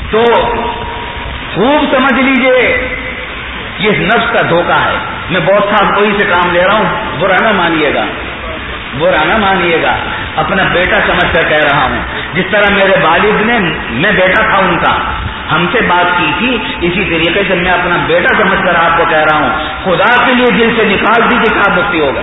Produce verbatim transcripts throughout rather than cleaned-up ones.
تو خوب سمجھ لیجئے یہ نفس کا دھوکہ ہے. میں بہت صاحب کوئی سے کام لے رہا ہوں, برا نہ مانیے گا, برا نہ مانیے گا, اپنا بیٹا سمجھ کر کہہ رہا ہوں. جس طرح میرے والد نے, میں بیٹا تھا ان کا, ہم سے بات کی تھی, اسی طریقے سے میں اپنا بیٹا سمجھ کر آپ کو کہہ رہا ہوں, خدا کے لیے دل سے نکال دیجیے کہ آپ مفتی ہوگا.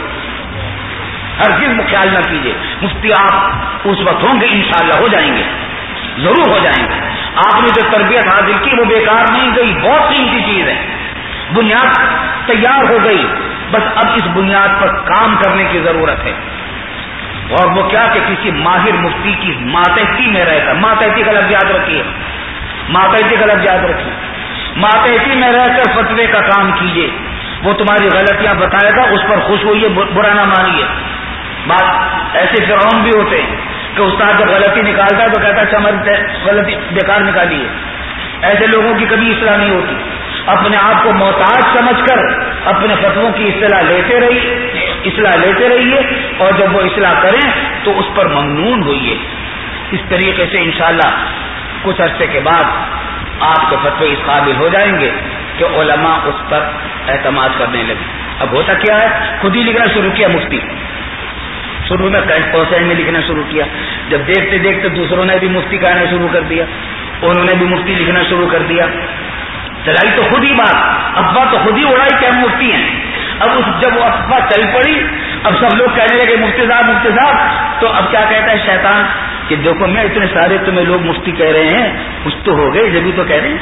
ہر چیز میں خیال نہ کیجیے, مفتی آپ اس وقت ہوں گے, انشاءاللہ ہو جائیں گے, ضرور ہو جائیں گے. آپ نے جو تربیت حاصل کی وہ بیکار نہیں گئی, بہت قیمتی چیز ہے, بنیاد تیار ہو گئی, بس اب اس بنیاد پر کام کرنے کی ضرورت ہے. اور وہ کیا کہ کسی ماہر مفتی کی ماتحتی میں رہ کر, ماتحتی کا لفظ یاد رکھیے, ماتحتی کا لفظ یاد رکھیے, ماتحتی میں رہ کر فتوے کا کام کیجیے. وہ تمہاری غلطیاں بتائے گا, اس پر خوش ہوئیے, برا نہ مانیے. بات ایسے فرعون بھی ہوتے ہیں کہ استاد جب غلطی نکالتا ہے تو کہتا ہے ہماری غلطی بیکار نکالی ہے. ایسے لوگوں کی کبھی اصلاح نہیں ہوتی. اپنے آپ کو محتاج سمجھ کر اپنے فتووں کی اصلاح لیتے رہیے اصلاح لیتے رہیے اور جب وہ اصلاح کریں تو اس پر ممنون ہوئیے. اس طریقے سے انشاءاللہ کچھ عرصے کے بعد آپ کے فتوے اس قابل ہو جائیں گے کہ علماء اس پر اعتماد کرنے لگے. اب ہوتا کیا ہے, خود ہی لکھنا شروع کیا مفتی, شروع میں پرسینٹ میں لکھنا شروع کیا, جب دیکھتے دیکھتے دوسروں نے بھی مفتی کہنا شروع کر دیا, انہوں نے بھی مفتی لکھنا شروع کر دیا. چلائی تو خود ہی بات, افواہ تو خود ہی اڑائی کہ ہم مفتی ہیں. اب اس جب وہ افواہ چل پڑی, اب سب لوگ کہنے لگے مفتی صاحب مفتی صاحب, تو اب کیا کہتا ہے شیطان کہ دیکھو میں اتنے سارے تمہیں لوگ مفتی کہہ رہے ہیں, کچھ تو ہو گئے جبھی تو کہہ رہے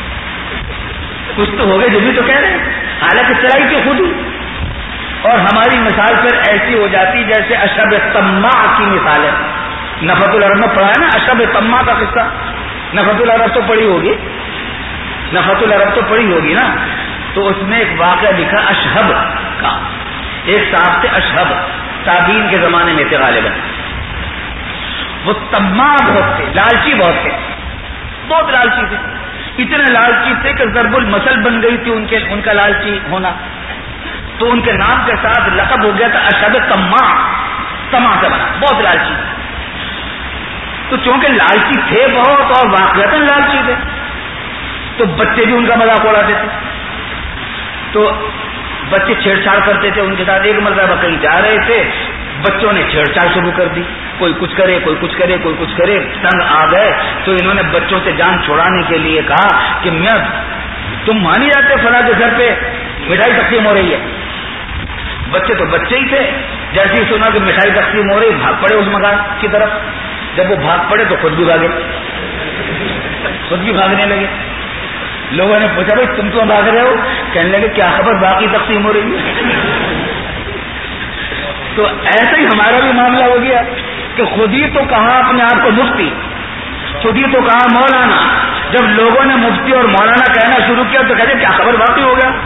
ہیں, کچھ تو ہو گئے جبھی تو کہہ رہے ہیں. حالانکہ چلائی تو خود ہی. اور ہماری مثال پھر ایسی ہو جاتی جیسے اشرب طماع کی مثال ہے. نفت العرب میں پڑھا ہے نا اشرب طماع کا قصہ, نفت العرب تو پڑھی ہوگی, نفت العرب تو پڑھی ہوگی نا. تو اس میں ایک واقعہ لکھا اشہب کا, ایک صاحب تھے اشہب, تابعین کے زمانے میں تھے غالباً. وہ طماع بہت تھے, لالچی بہت تھے, بہت لالچی تھے, اتنے لالچی تھے کہ ضرب المثل بن گئی تھی ان کے ان کا لالچی ہونا. تو ان کے نام کے ساتھ لقب ہو گیا تھا اشہب طماع, طمع سے بنا, بہت لالچی. تو چونکہ لالچی تھے بہت اور واقعتاً لالچی تھے, تو بچے بھی ان کا مذاق اڑاتے تھے. تو بچے چھیڑ چھاڑ کرتے تھے ان کے ساتھ. ایک مرتبہ کہیں جا رہے تھے, بچوں نے چھیڑ چھاڑ شروع کر دی, کوئی کچھ کرے کوئی کچھ کرے کوئی کچھ کرے, تنگ آ گئے. تو انہوں نے بچوں سے جان چھڑانے کے لیے کہا کہ میں تم مانی جاتے فلاں کے گھر پہ مٹھائی تقسیم ہو رہی ہے. بچے تو بچے ہی تھے, جیسے ہی سنا کہ مٹھائی تقسیم ہو رہی بھاگ پڑے اس مکان کی طرف. جب وہ بھاگ پڑے تو خود بھی بھاگے, خود بھی بھاگنے لگے. لوگوں نے پوچھا بھائی تم تو بھاگ رہے ہو, کہنے لگے کیا خبر باقی تقسیم ہو رہی ہے. تو ایسا ہی ہمارا بھی معاملہ ہو گیا کہ خود ہی تو کہا اپنے آپ کو مفتی, خود ہی تو کہا مولانا. جب لوگوں نے مفتی اور مولانا کہنا شروع کیا تو کہتے کیا خبر باقی ہو گیا.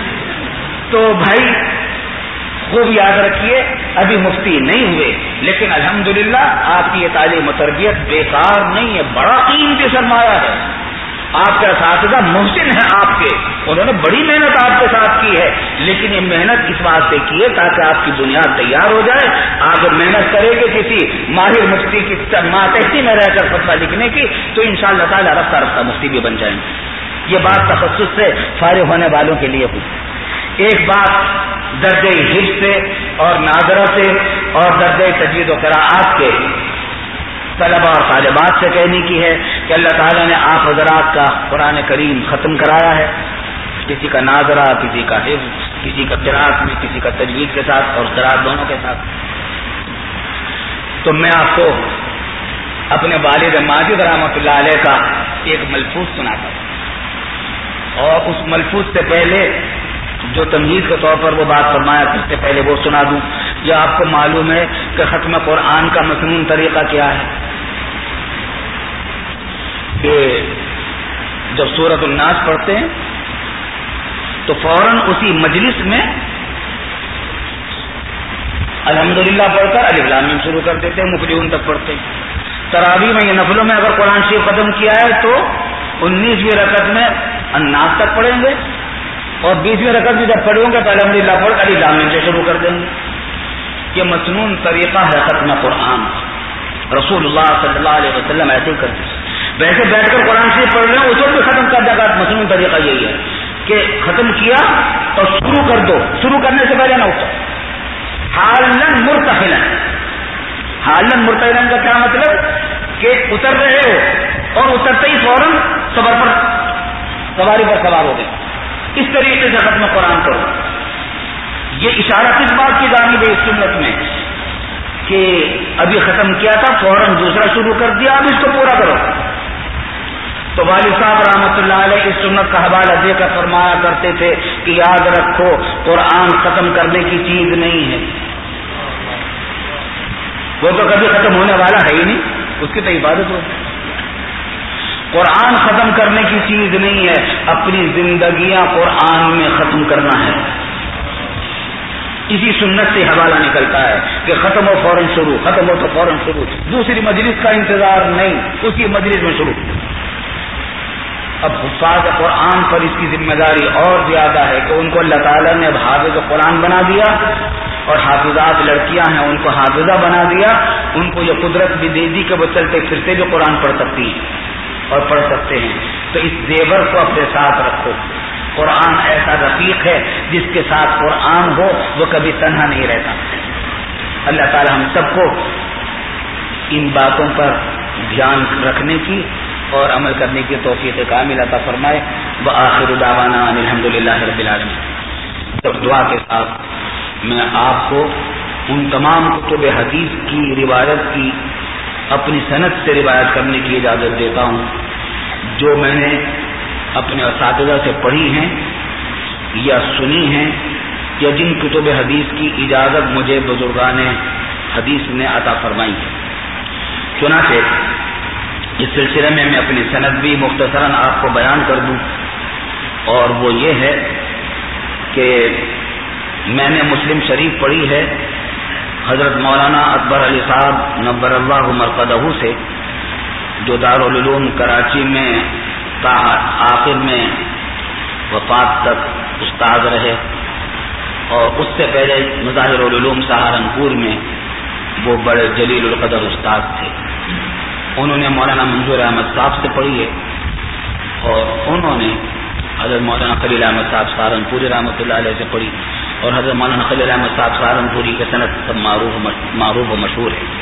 تو بھائی خوب یاد رکھیے ابھی مفتی نہیں ہوئے, لیکن الحمدللہ آپ کی یہ تعلیم و تربیت بیکار نہیں ہے, بڑا قیمتی سرمایہ ہے. آپ کے اساتذہ محسن ہیں آپ کے, انہوں نے بڑی محنت آپ کے ساتھ کی ہے, لیکن یہ محنت اس واسطے کی ہے تاکہ آپ کی بنیاد تیار ہو جائے. آپ محنت کریں گے کسی ماہر مفتی کی ماتحتی میں رہ کر فتویٰ لکھنے کی تو انشاءاللہ تعالی رفتہ رفتہ مفتی بھی بن جائیں گے. یہ بات تخصص سے فارغ ہونے والوں کے لیے ہوئی. ایک بات درجہ حفظ سے اور ناظرہ سے اور درجہ تجوید و قراءات کے طلبہ اور طالبات سے کہنے کی ہے کہ اللہ تعالیٰ نے آپ حضرات کا قرآن کریم ختم کرایا ہے, کسی کا ناظرہ, کسی کا حفظ, کسی کا قراءت میں, کسی کا تجوید کے ساتھ اور قراءت دونوں کے ساتھ. تو میں آپ کو اپنے والد ماجد رحمۃ اللہ علیہ کا ایک ملفوظ سناتا ہوں, اور اس ملفوظ سے پہلے جو تمہید کے طور پر وہ بات فرمایا اس سے پہلے وہ سنا دوں. یہ آپ کو معلوم ہے کہ ختم قرآن کا مسنون طریقہ کیا ہے کہ جب سورۃ الناس پڑھتے ہیں تو فوراً اسی مجلس میں الحمدللہ پڑھ کر الف لام میم شروع کر دیتے ہیں, مفلحون تک پڑھتے ہیں. تراویح میں یا نفلوں میں اگر قرآن شریف ختم کیا ہے تو انیسویں رکعت میں الناس تک پڑھیں گے, اور بیسویں رکعت میں جب پڑھیں گے تو الحمدللہ پڑھ الف لام میم سے شروع کر دیں گے. یہ مسنون طریقہ ہے ختم قرآن. رسول اللہ صلی اللہ علیہ وسلم ایسے ہی کرتے. ویسے بیٹھ کر قرآن شریف پڑھ رہے ہیں، اس وقت بھی ختم کر جائے گا. مصنوعی طریقہ یہی ہے کہ ختم کیا اور شروع کر دو، شروع کرنے سے پہلے نہ اٹھو. حالن مرتحلن، حالن مرتحلن کا کیا مطلب کہ اتر رہے ہو اور اترتے ہی فوراً سفر پر سواری پر سوار ہو گئے. اس طریقے سے ختم قرآن کرو. یہ اشارہ کس بات کی جانب ہے اس سنت میں کہ ابھی ختم کیا تھا فوراً دوسرا شروع کر دیا، اب اس کو پورا کرو. تو والد صاحب رحمۃ اللہ علیہ اس سنت کا حوالہ دے کر فرمایا کرتے تھے کہ یاد رکھو قرآن ختم کرنے کی چیز نہیں ہے، وہ تو کبھی ختم ہونے والا ہے ہی نہیں، اس کی تو عبادت ہو. قرآن ختم کرنے کی چیز نہیں ہے، اپنی زندگیاں قرآن میں ختم کرنا ہے. اسی سنت سے حوالہ نکلتا ہے کہ ختم ہو فوراً شروع، ختم ہو تو فوراً شروع، دوسری مجلس کا انتظار نہیں، اسی مجلس میں شروع. اب حفاظ قرآن پر اس کی ذمہ داری اور زیادہ ہے کہ ان کو اللہ تعالیٰ نے حافظ قرآن بنا دیا، اور حافظات لڑکیاں ہیں ان کو حافظہ بنا دیا. ان کو یہ قدرت بھی دے دی کہ وہ چلتے پھرتے بھی قرآن پڑھ سکتی ہیں اور پڑھ سکتے ہیں. تو اس زیور کو اپنے ساتھ رکھو. قرآن ایسا رفیق ہے جس کے ساتھ قرآن ہو وہ کبھی تنہا نہیں رہتا. اللہ تعالی ہم سب کو ان باتوں پر دھیان رکھنے کی اور عمل کرنے کی توفیق کامل عطا فرمائے. وآخر دعوانا ان الحمدللہ رب العالمین. تب دعا کے ساتھ میں آپ کو ان تمام کتب حدیث کی روایت کی اپنی سند سے روایت کرنے کی اجازت دیتا ہوں جو میں نے اپنے اساتذہ سے پڑھی ہیں یا سنی ہیں، یا جن کتب حدیث کی اجازت مجھے بزرگان حدیث نے عطا فرمائی ہے. چنانچہ اس سلسلے میں میں اپنی سند بھی مختصراً آپ کو بیان کر دوں، اور وہ یہ ہے کہ میں نے مسلم شریف پڑھی ہے حضرت مولانا اکبر علی صاحب نبر اللہ مرقدہ سے، جو دارالعلوم کراچی میں آخر میں وفات تک استاد رہے، اور اس سے پہلے مظاہر العلوم سہارنپور میں وہ بڑے جلیل القدر استاد تھے. انہوں نے مولانا منظور احمد صاحب سے پڑھی ہے، اور انہوں نے حضرت مولانا خلیل احمد صاحب سہارنپوری رحمۃ اللہ علیہ سے پڑھی، اور حضرت مولانا خلیل احمد صاحب سہارنپوری کے صنعت سب معروف معروف و مشہور ہے.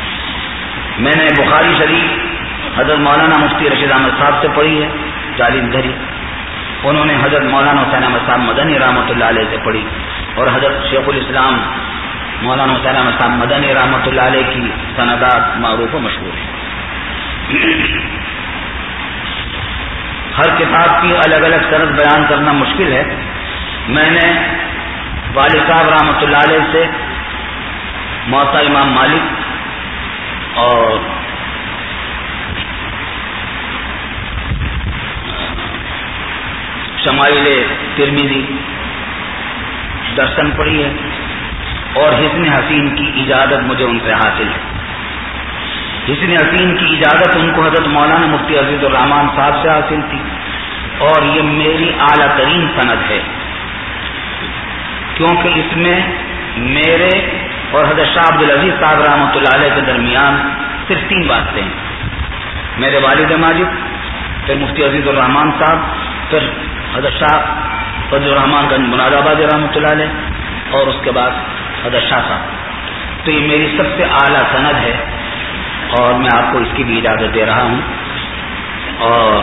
میں نے بخاری شریف حضرت مولانا مفتی رشید احمد صاحب سے پڑھی ہے جالندھری. انہوں نے حضرت مولانا حسین احمد صاحب مدنی رحمۃ اللہ علیہ سے پڑھی، اور حضرت شیخ الاسلام مولانا حسین احمد صاحب مدنی رحمۃ اللہ علیہ کی سندات معروف و مشہور ہیں. ہر کتاب کی الگ الگ سند بیان کرنا مشکل ہے. میں نے والد صاحب رحمۃ اللہ علیہ سے موطا امام مالک اور شمائل ترمذی درسن پڑھی ہے، اور حسن حسین کی اجازت مجھے ان سے حاصل ہے. حسن حسین کی اجازت ان کو حضرت مولانا مفتی عزیز الرحمان صاحب سے حاصل تھی، اور یہ میری اعلیٰ ترین سند ہے، کیونکہ اس میں میرے اور حضرت شاہ عبد العزیز صاحب رحمۃ اللہ علیہ کے درمیان صرف تین باتیں ہیں. میرے والد ماجد، پھر مفتی عزیز الرحمان صاحب، پھر حضرت شاہ فضل الرحمان گنج مراد آباد رحمۃ اللہ علیہ، اور اس کے بعد حضرت شاہ صاحب. تو یہ میری سب سے اعلیٰ سند ہے، اور میں آپ کو اس کی بھی اجازت دے رہا ہوں. اور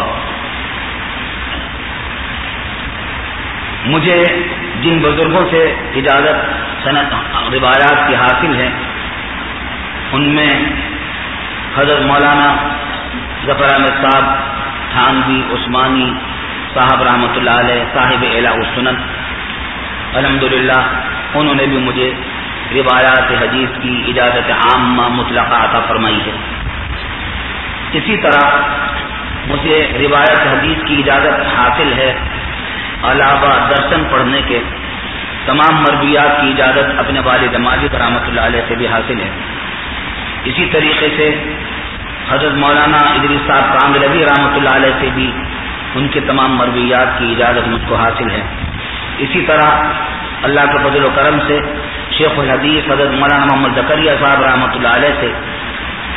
مجھے جن بزرگوں سے اجازت سند روایات کی حاصل ہے ان میں حضرت مولانا ظفر احمد صاحب تھانوی عثمانی صاحب رحمۃ اللہ علیہ صاحب اعلیٰ السنن، الحمدللہ انہوں نے بھی مجھے روایات حدیث کی اجازت عامہ مطلقہ عطا فرمائی ہے. اسی طرح مجھے روایت حدیث کی اجازت حاصل ہے علاوہ درسن پڑھنے کے تمام مرویات کی اجازت اپنے والد ماجد رحمۃ اللہ علیہ سے بھی حاصل ہے. اسی طریقے سے حضرت مولانا ادریس صاحب کانگلوی رحمۃ اللہ علیہ سے بھی ان کے تمام مرویات کی اجازت مجھ کو حاصل ہے. اسی طرح اللہ کے فضل و کرم سے شیخ الحدیث حضرت مولانا محمد زکریا صاحب رحمۃ اللہ علیہ سے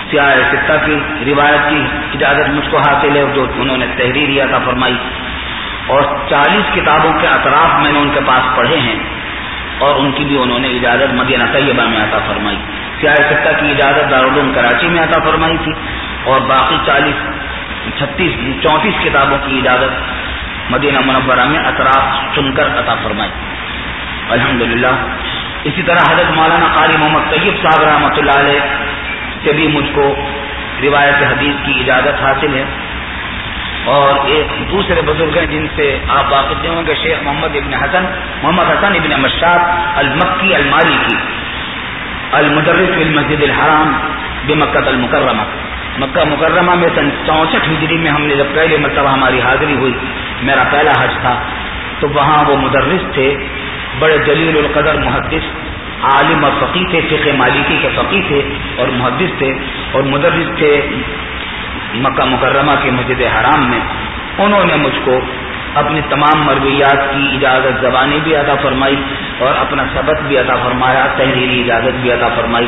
سیاہ ستہ کی روایت کی اجازت مجھ کو حاصل ہے جو انہوں نے تحریر عطا فرمائی، اور چالیس کتابوں کے اطراف میں نے ان کے پاس پڑھے ہیں اور ان کی بھی انہوں نے اجازت مدینہ طیبہ میں عطا فرمائی۔ سیاہ ستہ کی اجازت دارالعلوم کراچی میں عطا فرمائی تھی، اور باقی چالیس چھتیس چونتیس کتابوں کی اجازت مدینہ منورہ میں اطراف چن کر عطا فرمائی الحمدللہ۔ اسی طرح حضرت مولانا قاری محمد طیب صاحب رحمۃ اللہ علیہ سے بھی مجھ کو روایت حدیث کی اجازت حاصل ہے، اور ایک دوسرے بزرگ ہیں جن سے آپ واقف نہیں ہوں گے، شیخ محمد ابن حسن محمد حسن ابن مشاب المکی المالکی المدرس بالمسجد الحرام بمکہ المکرمہ۔ مکہ مکرمہ میں سن چونسٹھ ہجری میں ہم نے جب پہلے مرتبہ ہماری حاضری ہوئی، میرا پہلا حج تھا، تو وہاں وہ مدرس تھے، بڑے جلیل القدر محدث عالم اور فقیہ تھے، فقہ مالکی کے فقیہ تھے اور محدث تھے، اور مدرس تھے مکہ مکرمہ کے مسجد حرام میں۔ انہوں نے مجھ کو اپنی تمام مرویات کی اجازت زبانی بھی عطا فرمائی اور اپنا سبق بھی عطا فرمایا، تحریری اجازت بھی عطا فرمائی،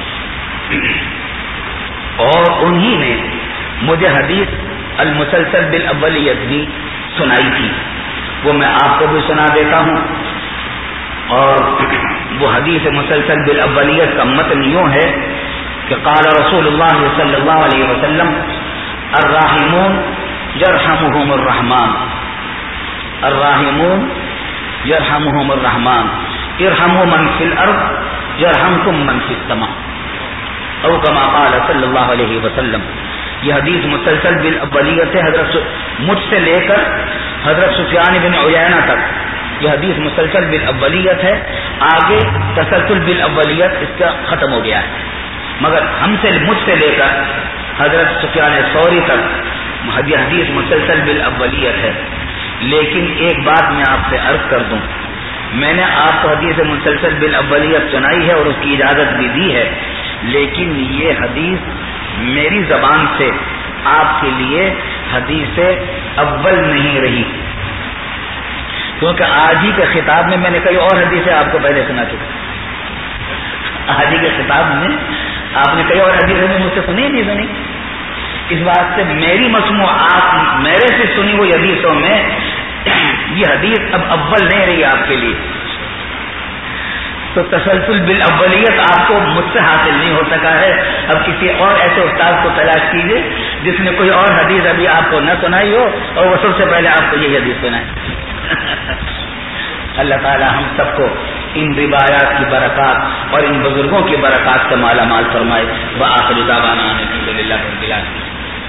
اور انہی نے مجھے حدیث المسلسل بالاولیت بھی سنائی تھی، وہ میں آپ کو بھی سنا دیتا ہوں۔ اور وہ حدیث مسلسل بالاولیت کا متن یوں ہے کہ قال رسول اللہ صلی اللہ علیہ وسلم الراحمون یرحمہم الرحمن، الراحمون یرحمہم الرحمن ارحموا من فی الارض یرحمکم من فی السماء، او کما قال صلی اللہ علیہ وسلم۔ یہ حدیث مسلسل بالاولیت ہے، حضرت مجھ سے لے کر حضرت سفیان بن عیینہ تک یہ حدیث مسلسل بالاولیت ہے، آگے تسلسل بالاولیت اس کا ختم ہو گیا ہے، مگر ہم سے مجھ سے لے کر حضرت سفیان ثوری تک یہ حدیث مسلسل بالاولیت ہے۔ لیکن ایک بات میں آپ سے عرض کر دوں، میں نے آپ کو حدیث مسلسل بالاولیت سنائی ہے اور اس کی اجازت بھی دی ہے، لیکن یہ حدیث میری زبان سے آپ کے لیے حدیث اول نہیں رہی، کیونکہ آج ہی کے خطاب میں میں نے کئی اور حدیثیں آپ کو پہلے سنا چکا، آج ہی کے خطاب میں آپ نے کئی اور حدیثیں مجھ سے سنی نہیں سنی، اس بات سے میری مسموعات میرے سے سنی ہوئی حدیثوں میں یہ حدیث اب اول نہیں رہی آپ کے لیے، تو تسلسل بالاولیت آپ کو مجھ سے حاصل نہیں ہو سکا ہے۔ اب کسی اور ایسے استاد کو تلاش کیجیے جس نے کوئی اور حدیث ابھی آپ کو نہ سنائی ہو اور وہ سب سے پہلے آپ کو یہی حدیث سنائے۔ اللہ تعالی ہم سب کو ان روایات کی برکات اور ان بزرگوں کی برکات سے مالا مال فرمائے۔ وآخر دعوانا ان الحمد للہ رب العالمین۔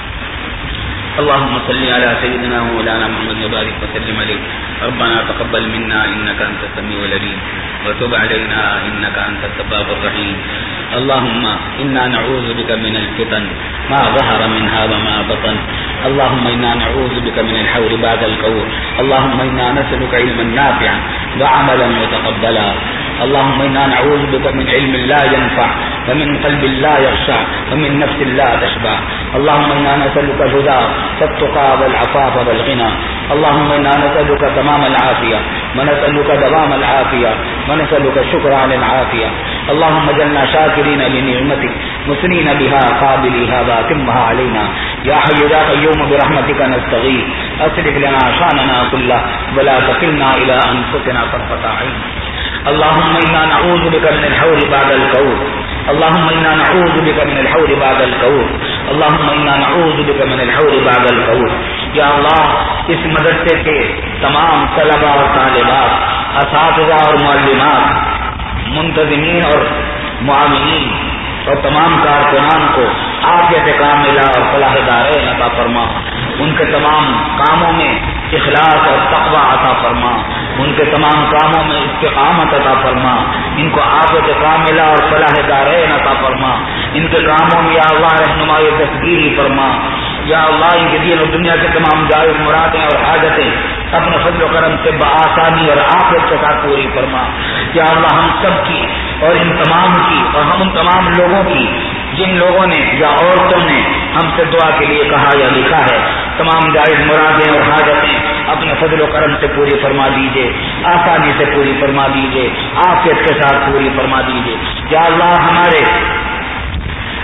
اللهم صل على سيدنا ومولانا محمد وبارك وسلم عليه۔ ربنا تقبل منا انك انت السميع العليم وتب علينا انك انت التواب الرحيم۔ اللهم انا نعوذ بك من الفتن ما ظهر منها وما بطن، اللهم انا نعوذ بك من الحور بعد القول، اللهم انا نسألك علما نافعا وعملا متقبلا، اللهم انا نعوذ بك من علم لا ينفع ومن قلب لا يخشع ومن نفس لا تشبع، اللهم انا نسألك الهدى والتقى والعفاف والغنى، اللهم انا نسألك تمام العافية ونسألك دوام العافية ونسألك الشكر على العافية، اللهم اجعلنا شاكرين لنعمتك مثنين بها قابليها واتمها علينا، يا حي يا قيوم برحمتك نستغيث، اصلح لنا شاننا كله ولا تكلنا الى انفسنا طرفة عين، اللهم انا نعوذ بك من الحور بعد القول، اللهم انا نعوذ بك من الحور بعد القول، اللهم انا نعوذ بك من الحور بعد القول۔ یا اللہ اس مدرسے کے تمام طلباء اور طالبات، اساتذہ اور معلمات، منتظمین اور معاونین اور تمام کارکنان کو عافیت کاملہ اور فلاح دارین عطا فرما، ان کے تمام کاموں میں اخلاص اور تقوی عطا فرما، ان کے تمام کاموں میں استقامت عطا فرما، ان کو عافیت کاملہ اور فلاح دارین عطا فرما، ان کے کاموں میں یا اللہ رہنمائی دستگیری فرما، یا اللہ ان کے دین اور دنیا کے تمام جائز مرادیں اور حاجتیں اپنے فضل و کرم سے بآسانی اور عافیت کے ساتھ پوری فرما، یا اللہ ہم سب کی اور ان تمام کی اور ہم ان تمام لوگوں کی جن لوگوں نے یا عورتوں نے ہم سے دعا کے لیے کہا یا لکھا ہے، تمام جائز مرادیں اور حاجتیں اپنے فضل و کرم سے پوری فرما دیجیے، آسانی سے پوری فرما دیجیے، عافیت کے ساتھ پوری فرما دیجیے، یا اللہ ہمارے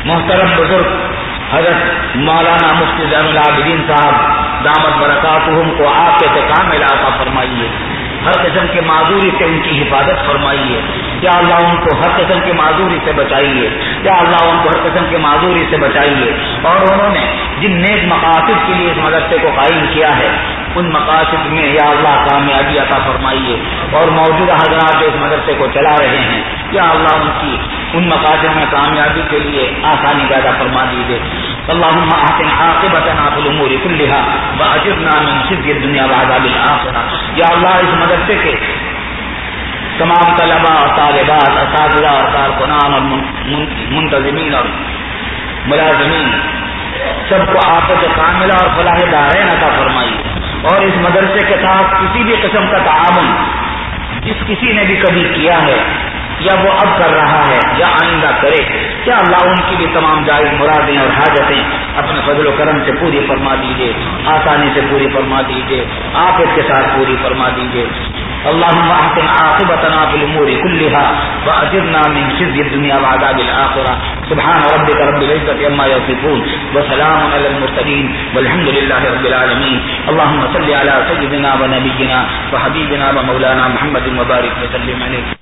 मोहतरम बुजुर्ग हजरत मौलाना मुफ्ती ज़ैनुल आबिदीन साहब दामत बरकातुहुम को आफ़ियत कामिला अता फरमाइए, हर किस्म के माजूरी से उनकी हिफाजत फरमाइए। या अल्लाह उनको हर किस्म के माजूरी से बचाइए, या अल्लाह उनको हर किस्म के माजूरी से बचाइए। और उन्होंने जिन नेक मकासद के लिए इस मदरसे को कायम किया है उन मकासद में या अल्लाह कामयाबी अता फरमाइए। और मौजूदा हजरात जो इस मदरसे को चला रहे हैं या अल्लाह उनकी उन मकासद में कामयाबी के लिए आसानी पैदा फरमा दीजिए। अल्लाहुम्मा अहसिन आक़िबतना फिल उमूरि कुल्लिहा व अजिरना मिन ख़िज़्यि दुनिया व अज़ाबिल आख़िरह। या अल्लाह इस मदरसे के तमाम तलबा और तालिबात, असातिज़ा और कारकुनान और मुंतज़िमीन और मुलाज़िमीन सबको आफ़त कामिला और फलाह दारैन अता फरमाइए। और इस मदरसे के साथ किसी भी किस्म का ताआवुन जिस किसी ने भी कभी किया है या वो अब कर रहा है या आइंदा करे, क्या अल्लाह उनकी भी तमाम जायज़ मुरादें और हाजतें अपने फजल व करम से पूरी फरमा दीजिए, आसानी से पूरी फरमा दीजिए, आफियत के साथ पूरी फरमा दीजिए। अल्लाहुम्मा अहसिन आक़िबतना फिल उमूरि कुल्लिहा व अजिरना मिन ख़िज़्यि दुनिया व अज़ाबिल आख़िरह। सुब्हान रब्बिका रब्बिल इज़्ज़ति अम्मा यसिफ़ून व सलामुन अलल मुरसलीन वल्हम्दुलिल्लाहि रब्बिल आलमीन। अल्लाहुम्मा सल्लि अला सय्यिदिना व नबिय्यिना व हबीबिना व मौलाना मुहम्मदिन व बारिक व सल्लिम अलैहि।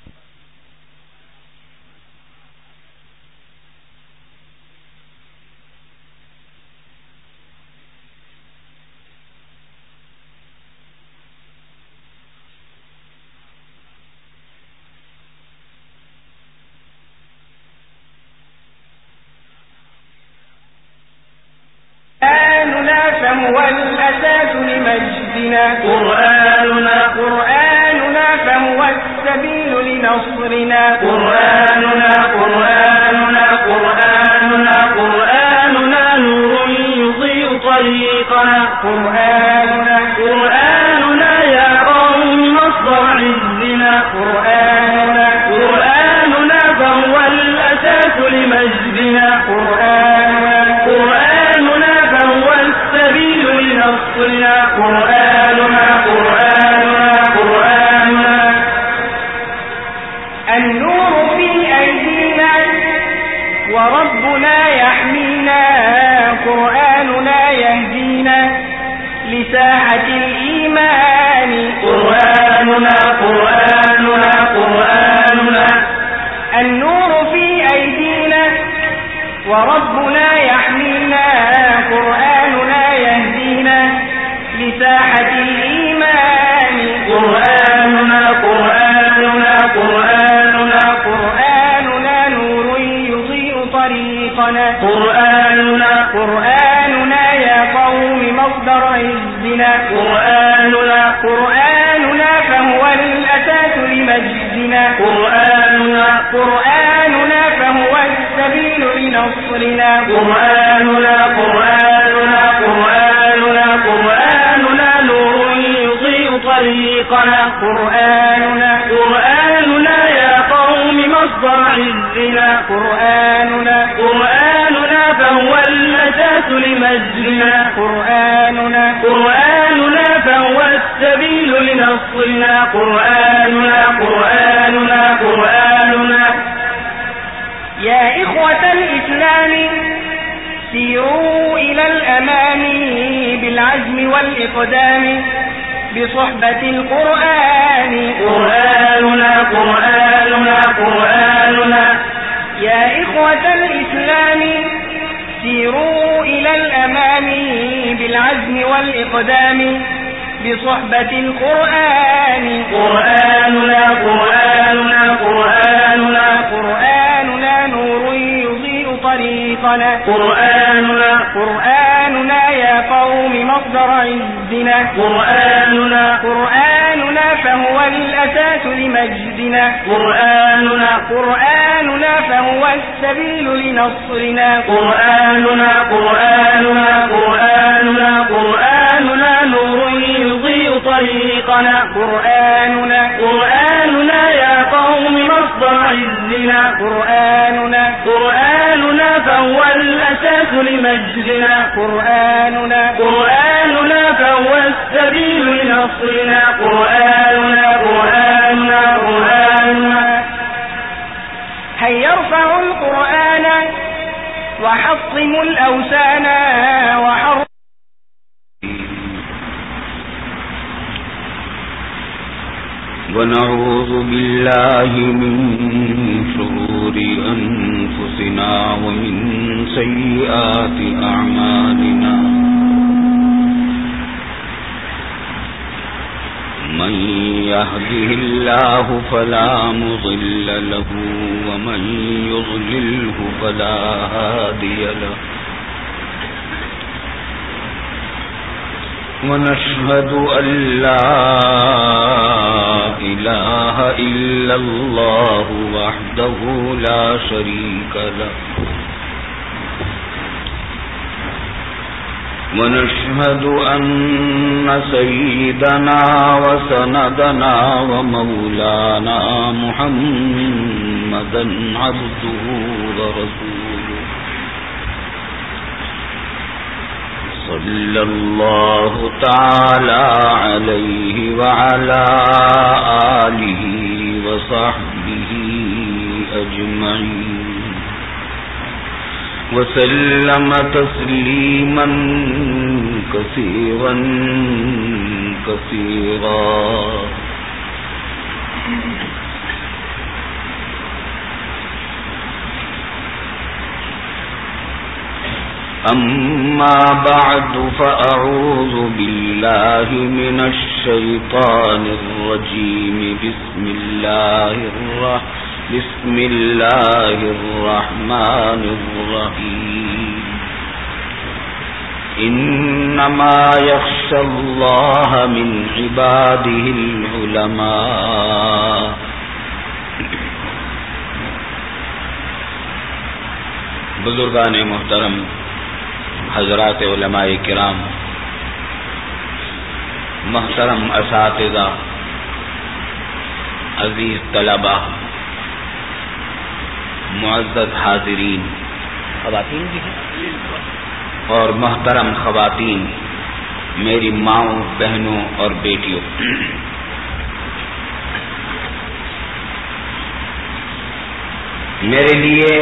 والأساس لمجدنا قرآننا قرآننا فهو السبيل لنصرنا قرآننا قرآننا قرآننا قرآننا نور يضيء طريقنا قرآننا قرآننا يا قوم مصدر عزنا قرآننا قرآننا فهو الأساس لمجدنا قرآننا قرآننا فهو السبيل لنصرنا قرآننا قرآننا قرآننا النور في أيدينا وربنا يحمينا قرآننا يهدينا لساحة الإيمان قرآننا قرآننا قرآننا النور في أيدينا وربنا يحمينا قرآننا يهدينا لساحة الإيمان قرآننا قرآننا قرآننا قرآننا نور يضيء طريقنا قرآننا قرآننا يا قوم مصدر عزنا قرآننا قرآننا فهو الأساس لمجدنا قرآننا قرآننا فهو السبيل لنصرنا قرآننا قرآننا قرآننا قرآننا نور يضيء طريقنا قرآننا قرآننا يا قوم مصدر عزنا قرآننا قرآننا فهو الأساس لمجدنا قرآننا قرآننا فهو السبيل لنصرنا قرآننا قرآننا قرآننا يا إخوة الإسلام سيروا إلى الأمام بالعزم والإقدام بصحبة القرآن قرآننا قرآننا قرآننا يا إخوة الإسلام سيروا إلى الأمام بالعزم والإقدام بصحبة القرآن قرآننا قرآننا قرآننا قرآننا نور يضيء طريقنا قرآننا قرآننا يا قوم مصدر عزنا قرآننا قرآننا فهو الأساس لمجدنا قرآننا قرآننا فهو السبيل لنصرنا قرآننا قرآننا قرآننا قرآننا نور يضيء طريقنا قرآننا قرآننا يا قوم مصدر عزنا قرآننا قرآننا فهو الأساس لمجدنا قرآننا قرآننا فهو السبيل لنصرنا قرآننا قرآننا قرآننا هيا ارفعوا القرآن وحطموا الأوثان وحرموا ونعوذ بالله من شرور أنفسنا ومن سيئات أعمالنا من يهده الله فلا مضل له ومن يضلله فلا هادي له ونشهد أن لا إله إلا الله وحده لا شريك له ونشهد أن سيدنا وسندنا ومولانا محمدا عبده ورسوله صلى الله تعالى عليه وعلى آله وصحبه أجمعين وسلم تسليما كثيرا كثيرا أما بعد فأعوذ بالله من الشيطان الرجيم بسم الله الرحمن بسم الله الرحمن الرحيم إنما يخشى الله من عباده العلماء بزرگان محترم، حضرات علماء کرام، محترم اساتذہ، عزیز طلباء، معزز حاضرین، خواتین بھی ہیں اور محترم خواتین، میری ماؤں، بہنوں اور بیٹیوں، میرے لیے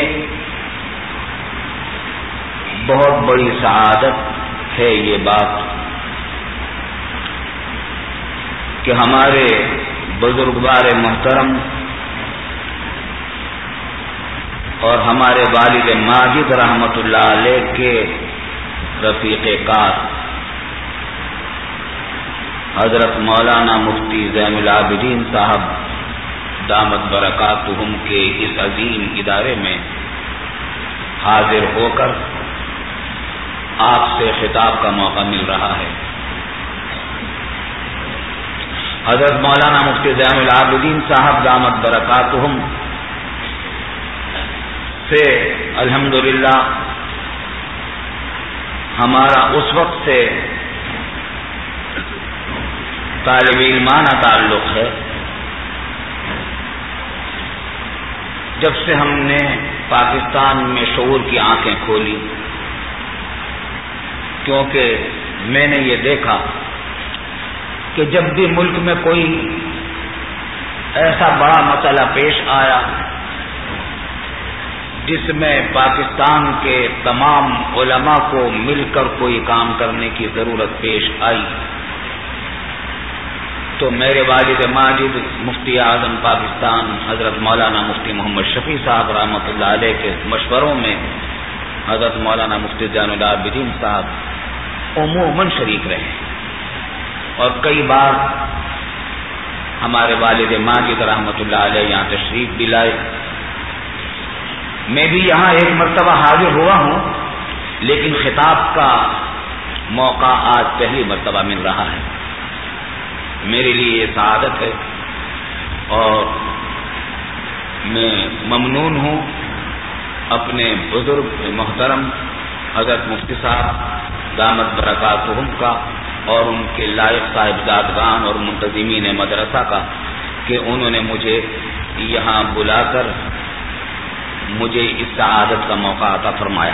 بہت بڑی سعادت ہے یہ بات کہ ہمارے بزرگوار محترم اور ہمارے والد ماجد رحمت اللہ علیہ کے رفیق کار حضرت مولانا مفتی زین العابدین صاحب دامت برکاتہم کے اس عظیم ادارے میں حاضر ہو کر آپ سے خطاب کا موقع مل رہا ہے۔ حضرت مولانا مفتی زین العابدین صاحب دامت برکاتہم سے الحمدللہ ہمارا اس وقت سے طالب علمانہ تعلق ہے جب سے ہم نے پاکستان میں شعور کی آنکھیں کھولی، کیونکہ میں نے یہ دیکھا کہ جب بھی ملک میں کوئی ایسا بڑا مسئلہ پیش آیا جس میں پاکستان کے تمام علماء کو مل کر کوئی کام کرنے کی ضرورت پیش آئی، تو میرے والد ماجد مفتی اعظم پاکستان حضرت مولانا مفتی محمد شفیع صاحب رحمۃ اللہ علیہ کے مشوروں میں حضرت مولانا مفتی زین العابدین صاحب عموماً شریک رہے اور کئی بار ہمارے والد ماجد رحمۃ اللہ علیہ یہاں تشریف بھی لائے۔ میں بھی یہاں ایک مرتبہ حاضر ہوا ہوں، لیکن خطاب کا موقع آج پہلی مرتبہ مل رہا ہے۔ میرے لیے یہ سعادت ہے اور میں ممنون ہوں اپنے بزرگ محترم حضرت مفتی صاحب دامت برکاتہم کا اور ان کے لائق صاحبزادگان اور منتظمین مدرسہ کا کہ انہوں نے مجھے یہاں بلا کر مجھے اس سعادت کا موقع عطا فرمایا۔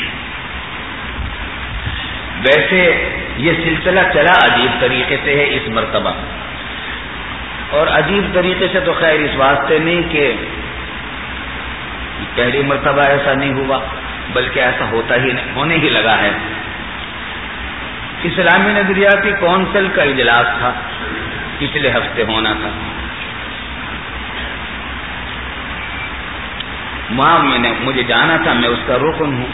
ویسے یہ سلسلہ چلا عجیب طریقے سے ہے اس مرتبہ، اور عجیب طریقے سے تو خیر اس واسطے نہیں کہ پہلی مرتبہ ایسا نہیں ہوا، بلکہ ایسا ہوتا ہی ہونے ہی لگا ہے. اسلامی نظریاتی کونسل کا اجلاس تھا، پچھلے ہفتے ہونا تھا. وہاں میں نے مجھے جانا تھا، میں اس کا رکن ہوں.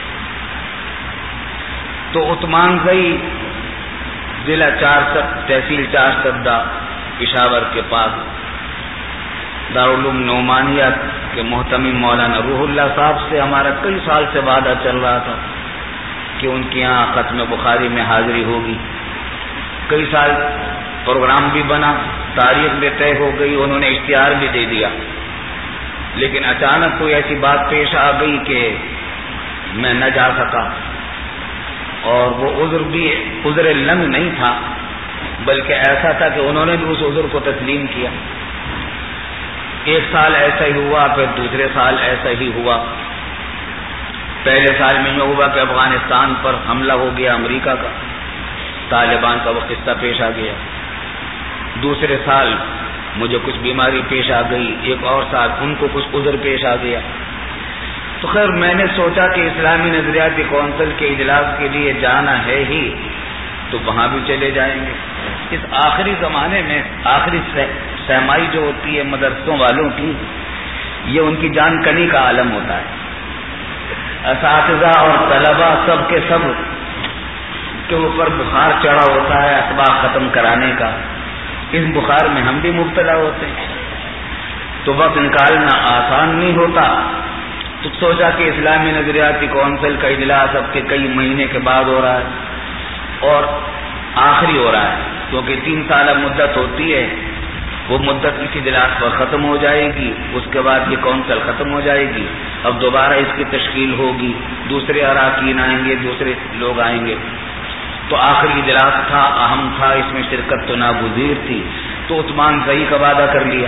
تو عثمان زئی ضلع چار تحصیل چار سدہ پشاور کے پاس دارالعلوم نعمانیہ کے محتمم مولانا روح اللہ صاحب سے ہمارا کئی سال سے وعدہ چل رہا تھا کہ ان کے یہاں ختم بخاری میں حاضری ہوگی. کئی سال پروگرام بھی بنا، تاریخ بھی طے ہو گئی، انہوں نے اشتہار بھی دے دیا. لیکن اچانک کوئی ایسی بات پیش آ گئی کہ میں نہ جا سکا. اور وہ عذر بھی عذر لنگ نہیں تھا، بلکہ ایسا تھا کہ انہوں نے بھی اس عذر کو تسلیم کیا. ایک سال ایسا ہی ہوا، پھر دوسرے سال ایسا ہی ہوا. پہلے سال میں یہ ہوا کہ افغانستان پر حملہ ہو گیا امریکہ کا، طالبان کا وہ قصہ پیش آ گیا. دوسرے سال مجھے کچھ بیماری پیش آ گئی، ایک اور سال ان کو کچھ عذر پیش آ گیا. تو خیر میں نے سوچا کہ اسلامی نظریاتی کونسل کے اجلاس کے لیے جانا ہے ہی تو وہاں بھی چلے جائیں گے. اس آخری زمانے میں آخری سہمائی جو ہوتی ہے مدرسوں والوں کی، یہ ان کی جان کنی کا عالم ہوتا ہے. اساتذہ اور طلبہ سب کے سب کے اوپر بخار چڑھا ہوتا ہے اسباق ختم کرانے کا. اس بخار میں ہم بھی مبتلا ہوتے ہیں تو وقت نکالنا آسان نہیں ہوتا. تو سوچا کہ اسلامی نظریاتی کونسل کا اجلاس اب کے کئی مہینے کے بعد ہو رہا ہے اور آخری ہو رہا ہے، کیونکہ تین سالہ مدت ہوتی ہے. وہ مدت اس اجلاس پر ختم ہو جائے گی، اس کے بعد یہ کونسل ختم ہو جائے گی. اب دوبارہ اس کی تشکیل ہوگی، دوسرے اراکین آئیں گے، دوسرے لوگ آئیں گے. تو آخری اجلاس تھا، اہم تھا، اس میں شرکت تو ناگزیر تھی. تو عثمان زئی کا وعدہ کر لیا.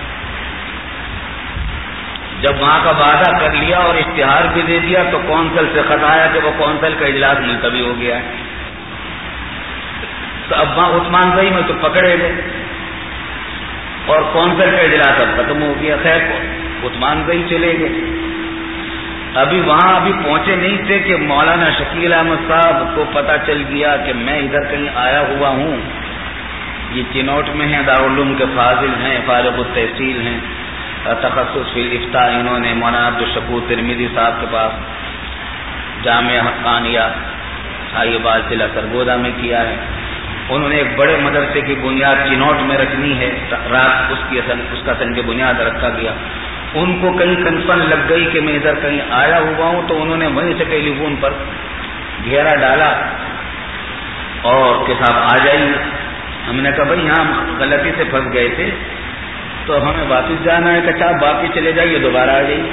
جب وہاں کا وعدہ کر لیا اور اشتہار بھی دے دیا تو کونسل سے خط آیا کہ وہ کونسل کا اجلاس ملتوی ہو گیا ہے. تو اب وہاں عثمان زئی میں تو پکڑے گئے اور کونسل کا اجلاس اب ختم ہو گیا. خیر عثمان زئی چلے گئے. ابھی وہاں ابھی پہنچے نہیں تھے کہ مولانا شکیل احمد صاحب کو پتہ چل گیا کہ میں ادھر کہیں آیا ہوا ہوں. یہ چنوٹ میں ہیں، دارالعلوم کے فاضل ہیں، فارغ التحصیل ہیں، تخصص فی الافتاء انہوں نے مولانا عبدالشکور ترمذی صاحب کے پاس جامعہ حقانیہ صاحبال ضلع سرگودا میں کیا ہے. انہوں نے ایک بڑے مدرسے کی بنیاد چنوٹ میں رکھنی ہے، رات اس کی اس کا سنگ بنیاد رکھا گیا. ان کو کہیں کنفرم لگ گئی کہ میں ادھر کہیں آیا ہوا ہوں تو انہوں نے وہیں سے ٹیلی فون پر گھیرا ڈالا اور کہ صاحب آ جائیے. ہم نے کہا بھائی یہاں غلطی سے پھنس گئے تھے تو ہمیں واپس جانا ہے. کہ صاحب واپس چلے جائیے، دوبارہ آ جائیے.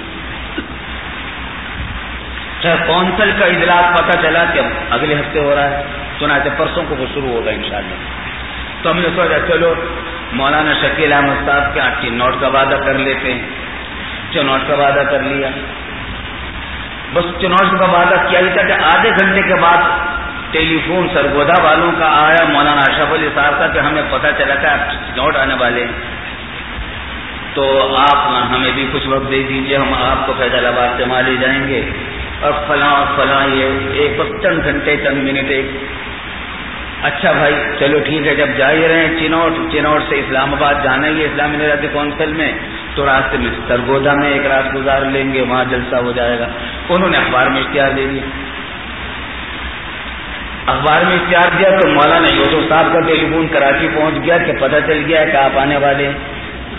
کونسل کا اجلاس پتہ چلا کہ اگلے ہفتے ہو رہا ہے، چنانچہ پرسوں کو وہ شروع ہوگا انشاءاللہ. تو ہم نے سوچا چلو مولانا شکیل احمد صاحب کے آٹھ چنوٹ کا وعدہ کر لیتے ہیں. چنوٹ کا وعدہ کر لیا. بس چنوٹ کا وعدہ کیا ہی تھا کہ آدھے گھنٹے کے بعد ٹیلی فون سرگودا والوں کا آیا مولانا اشرف علی صاحب کا کہ ہمیں پتہ چلا کہ آپ چنوٹ آنے والے ہیں، تو آپ ہمیں بھی کچھ وقت دے دیجیے، ہم آپ کو فیض آباد سے وہاں لے جائیں گے اور فلاں اور فلاں. یہ ایک وقت چند گھنٹے چند منٹ ایک. اچھا بھائی چلو ٹھیک ہے، جب جا ہی رہے ہیں چنوٹ چنوٹ سے اسلام آباد جانا ہی ہے اسلامی نظریاتی کونسل میں، تو راستے میں سرگودا میں ایک رات گزار لیں گے، وہاں جلسہ ہو جائے گا. انہوں نے اخبار میں اشتہار دے دیا. اخبار میں اشتہار دیا تو مولانا یوسف صاحب کا ٹیلی فون کراچی پہنچ گیا کہ پتہ چل گیا کہ آپ آنے والے ہیں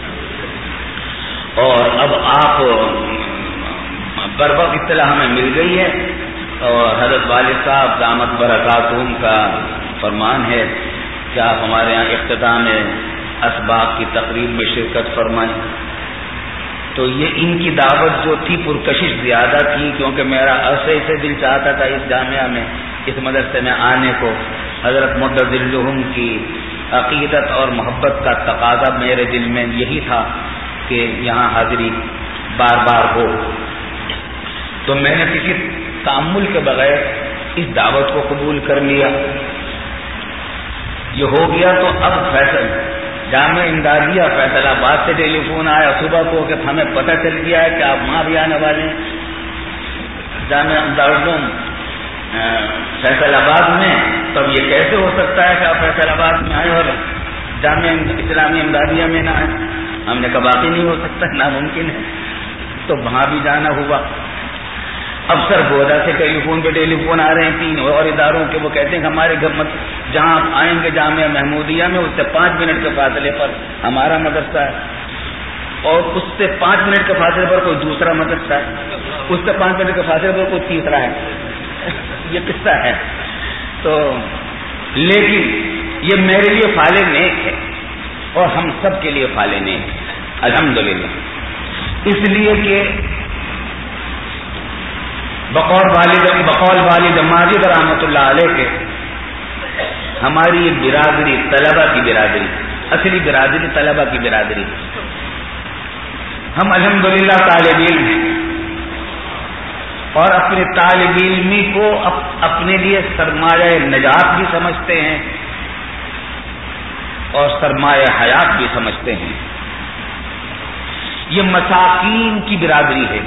اور اب آپ بر وقت اطلاع ہمیں مل گئی ہے اور حضرت والد صاحب دامت برکاتہم کا فرمان ہے کہ آپ ہمارے یہاں اختتام اسباق کی تقریب میں شرکت فرمائیں. تو یہ ان کی دعوت جو تھی پرکشش زیادہ تھی، کیونکہ میرا عرصے سے دل چاہتا تھا اس جامعہ میں اس مدرسے میں آنے کو. حضرت مدذلہم کی عقیدت اور محبت کا تقاضا میرے دل میں یہی تھا کہ یہاں حاضری بار بار ہو. تو میں نے کسی تأمل کے بغیر اس دعوت کو قبول کر لیا. یہ ہو گیا تو اب فیصل جامع امدادیہ فیصل آباد سے ٹیلی فون آیا صبح کو کہ ہمیں پتہ چل گیا ہے کہ آپ وہاں بھی آنے والے ہیں. جامعہ دارالعلوم فیصل آباد میں، تب یہ کیسے ہو سکتا ہے کہ آپ فیصل آباد میں آئے اور جامعہ اسلامی امدادیہ میں نہ آئے؟ ہم نے کہا باقی نہیں ہو سکتا، ناممکن ہے۔ تو وہاں بھی جانا ہوا۔ افسر بودا سے ٹیلی فون پہ ٹیلی فون آ رہے ہیں تین اور اداروں کے، وہ کہتے ہیں کہ ہمارے گھر مت جہاں آپ آئیں گے جامعہ محمودیہ میں، اس سے پانچ منٹ کے فاصلے پر ہمارا مدرسہ ہے، اور اس سے پانچ منٹ کے فاصلے پر کوئی دوسرا مدرسہ ہے، اس سے پانچ منٹ کے فاصلے پر کوئی تیسرا ہے۔ یہ قصہ ہے۔ تو لیکن یہ میرے لیے فعال نیک ہے اور ہم سب کے لیے فعال نیک ہے الحمدللہ، اس لیے کہ بقول والد بقول والد ماجد رحمۃ اللہ علیہ کے ہماری یہ برادری طلبہ کی برادری، اصلی برادری طلبہ کی برادری، ہم الحمدللہ طالب علم ہیں اور اپنے طالب علمی کو اپنے لیے سرمایہ نجات بھی سمجھتے ہیں اور سرمایہ حیات بھی سمجھتے ہیں۔ یہ مساکین کی برادری ہے۔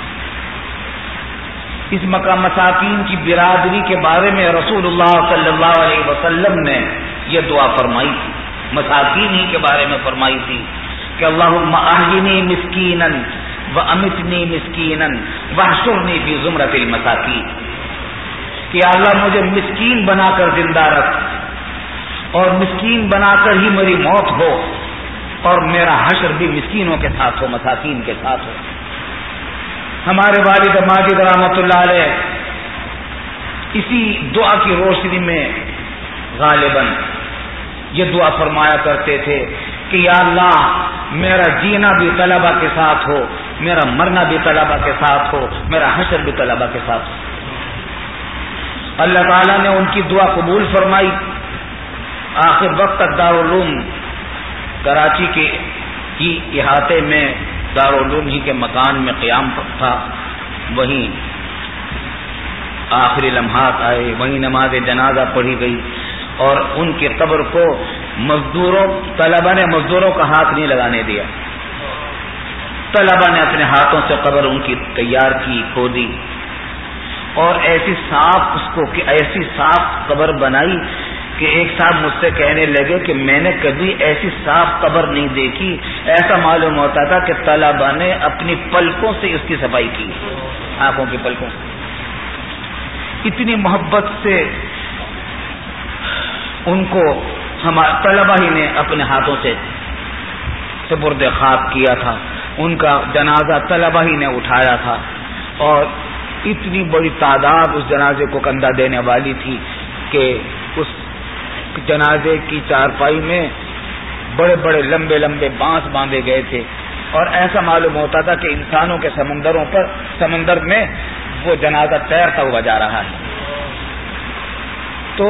اس مقام مساکین کی برادری کے بارے میں رسول اللہ صلی اللہ علیہ وسلم نے یہ دعا فرمائی تھی، مساکین ہی کے بارے میں فرمائی تھی کہ اللہم احینی مسکینا وامتنی مسکینا واحشرنی فی زمرۃ المساکین، کہ اللہ مجھے مسکین بنا کر زندہ رکھ اور مسکین بنا کر ہی میری موت ہو، اور میرا حشر بھی مسکینوں کے ساتھ ہو، مساکین کے ساتھ ہو۔ ہمارے والد ماجد رحمۃ اللہ علیہ اسی دعا کی روشنی میں غالباً یہ دعا فرمایا کرتے تھے کہ یا اللہ میرا جینا بھی طلبہ کے ساتھ ہو، میرا مرنا بھی طلبہ کے ساتھ ہو، میرا حشر بھی طلبہ کے ساتھ ہو۔ اللہ تعالیٰ نے ان کی دعا قبول فرمائی۔ آخر وقت تک دارالعلوم کراچی کے ہی احاطے میں دارالعلوم ہی کے مکان میں قیام تھا، وہیں آخری لمحات آئے، وہیں نماز جنازہ پڑھی گئی، اور ان کی قبر کو مزدوروں طلبہ نے مزدوروں کا ہاتھ نہیں لگانے دیا، طلبہ نے اپنے ہاتھوں سے قبر ان کی تیار کی، کھودی، اور ایسی صاف اس کو کہ ایسی صاف قبر بنائی کہ ایک صاحب مجھ سے کہنے لگے کہ میں نے کبھی ایسی صاف قبر نہیں دیکھی، ایسا معلوم ہوتا تھا کہ طلبہ نے اپنی پلکوں سے اس کی صفائی کی، آنکھوں کی پلکوں سے، اتنی محبت سے ان کو ہمارے طلبہ ہی نے اپنے ہاتھوں سے سپرد خاک کیا تھا، ان کا جنازہ طلبہ ہی نے اٹھایا تھا، اور اتنی بڑی تعداد اس جنازے کو کندھا دینے والی تھی کہ اس جنازے کی چارپائی میں بڑے بڑے لمبے لمبے بانس باندھے گئے تھے، اور ایسا معلوم ہوتا تھا کہ انسانوں کے سمندروں پر سمندر میں وہ جنازہ تیرتا ہوا جا رہا ہے۔ تو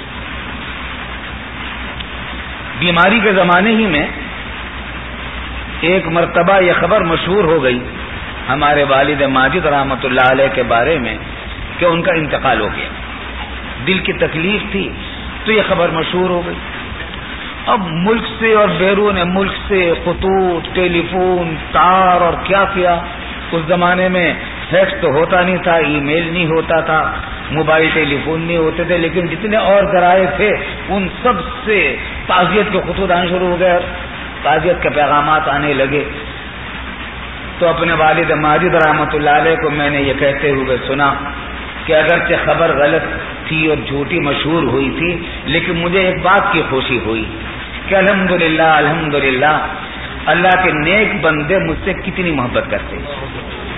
بیماری کے زمانے ہی میں ایک مرتبہ یہ خبر مشہور ہو گئی ہمارے والد ماجد رحمۃ اللہ علیہ کے بارے میں کہ ان کا انتقال ہو گیا، دل کی تکلیف تھی تو یہ خبر مشہور ہو گئی۔ اب ملک سے اور بیرون ملک سے خطوط، ٹیلی فون، تار اور کیا کیا، اس زمانے میں فیکس تو ہوتا نہیں تھا، ای میل نہیں ہوتا تھا، موبائل ٹیلی فون نہیں ہوتے تھے، لیکن جتنے اور ذرائع تھے ان سب سے تعزیت کے خطوط آنے شروع ہو گئے، تعزیت کے پیغامات آنے لگے۔ تو اپنے والد ماجد رحمۃ اللہ علیہ کو میں نے یہ کہتے ہوئے سنا کہ اگرچہ خبر غلط تھی اور جھوٹی مشہور ہوئی تھی، لیکن مجھے ایک بات کی خوشی ہوئی کہ الحمدللہ الحمدللہ اللہ کے نیک بندے مجھ سے کتنی محبت کرتے ہیں۔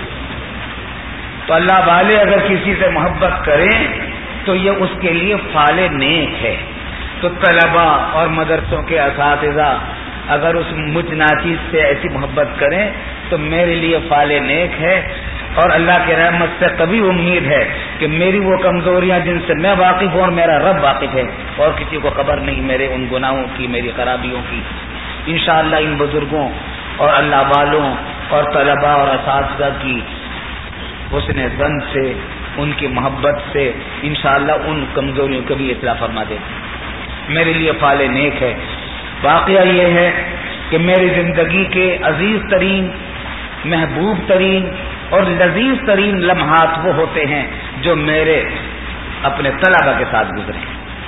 تو اللہ والے اگر کسی سے محبت کریں تو یہ اس کے لیے فعال نیک ہے۔ تو طلبہ اور مدرسوں کے اساتذہ اگر اس مجھ ناچیز سے ایسی محبت کریں تو میرے لیے فعال نیک ہے، اور اللہ کی رحمت سے کبھی امید ہے کہ میری وہ کمزوریاں جن سے میں واقف ہوں اور میرا رب واقف ہے، اور کسی کو خبر نہیں میرے ان گناہوں کی، میری خرابیوں کی، انشاءاللہ ان بزرگوں اور اللہ والوں اور طلباء اور اساتذہ کی حسن ظن سے، ان کی محبت سے انشاءاللہ ان کمزوریوں کو بھی اصلاح فرما دے۔ میرے لیے فعال نیک ہے۔ واقعہ یہ ہے کہ میری زندگی کے عزیز ترین، محبوب ترین اور لذیذ ترین لمحات وہ ہوتے ہیں جو میرے اپنے طلبہ کے ساتھ گزرے.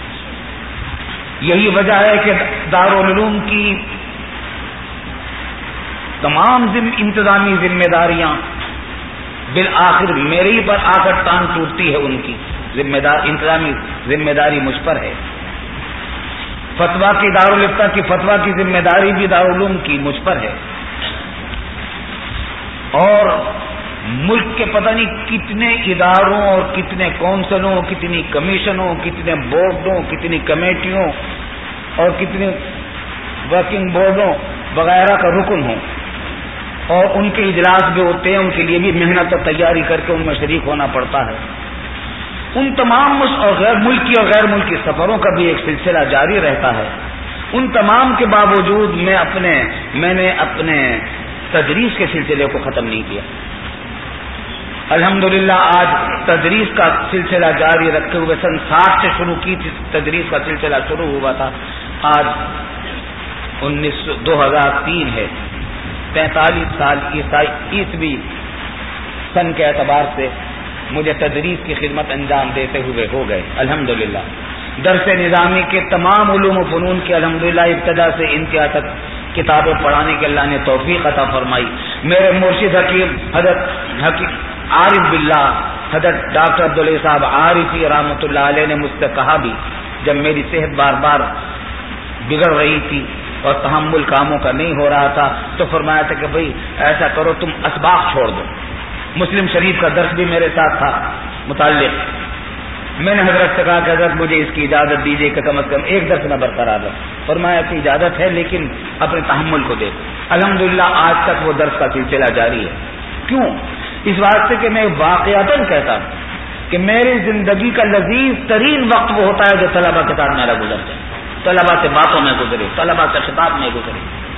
یہی وجہ ہے کہ دارالعلوم کی تمام انتظامی ذمہ داریاں بالآخر میرے ہی پر آ کر ٹانگ ٹوٹتی ہے. ان کی ذمہ دار انتظامی ذمہ داری مجھ پر ہے. فتویٰ کی دارالفتہ کی فتویٰ کی ذمہ داری بھی دارالعلوم کی مجھ پر ہے. اور ملک کے پتہ نہیں کتنے اداروں اور کتنے کونسلوں کتنی کمیشنوں کتنے بورڈوں کتنی کمیٹیوں اور کتنے ورکنگ بورڈوں وغیرہ کا رکن ہوں اور ان کے اجلاس بھی ہوتے ہیں. ان کے لیے بھی محنت اور تیاری کر کے ان میں شریک ہونا پڑتا ہے. ان تمام اور غیر ملکی اور غیر ملکی سفروں کا بھی ایک سلسلہ جاری رہتا ہے. ان تمام کے باوجود میں اپنے میں نے اپنے تدریس کے سلسلے کو ختم نہیں کیا. الحمدللہ آج تدریس کا سلسلہ جاری رکھتے ہوئے سن ساٹھ سے شروع کی تھی تدریس کا سلسلہ شروع ہوا تھا. آج انیس دو ہزار تین ہے. پینتالیس سال عیسوی سن کے اعتبار سے مجھے تدریس کی خدمت انجام دیتے ہوئے ہو گئے. الحمدللہ درس نظامی کے تمام علوم و فنون کے الحمدللہ ابتدا سے انتہا تک کتابیں پڑھانے کے اللہ نے توفیق عطا فرمائی. میرے مرشد حکیم حضرت حکیم عارف باللہ حضرت ڈاکٹر عبداللہ صاحب عارفی رحمۃ اللہ علیہ نے مجھ سے کہا بھی جب میری صحت بار بار بگڑ رہی تھی اور تحمل کاموں کا نہیں ہو رہا تھا تو فرمایا تھا کہ بھئی ایسا کرو تم اسباق چھوڑ دو. مسلم شریف کا درس بھی میرے ساتھ تھا متعلق. میں نے حضرت سے کہا کہ حضرت مجھے اس کی اجازت دیجیے کہ کم از کم ایک درس میں برقرار رہا. فرمایا کہ اجازت ہے لیکن اپنے تحمل کو دیکھو. الحمدللہ آج تک وہ درس کا سلسلہ جاری ہے. کیوں؟ اس واسطے کہ میں واقعتاً کہتا ہوں کہ میری زندگی کا لذیذ ترین وقت وہ ہوتا ہے جو طلبہ کے ساتھ میرا گزر جائے. طلبہ سے باتوں میں گزرے, طلبہ سے خطاب میں گزرے.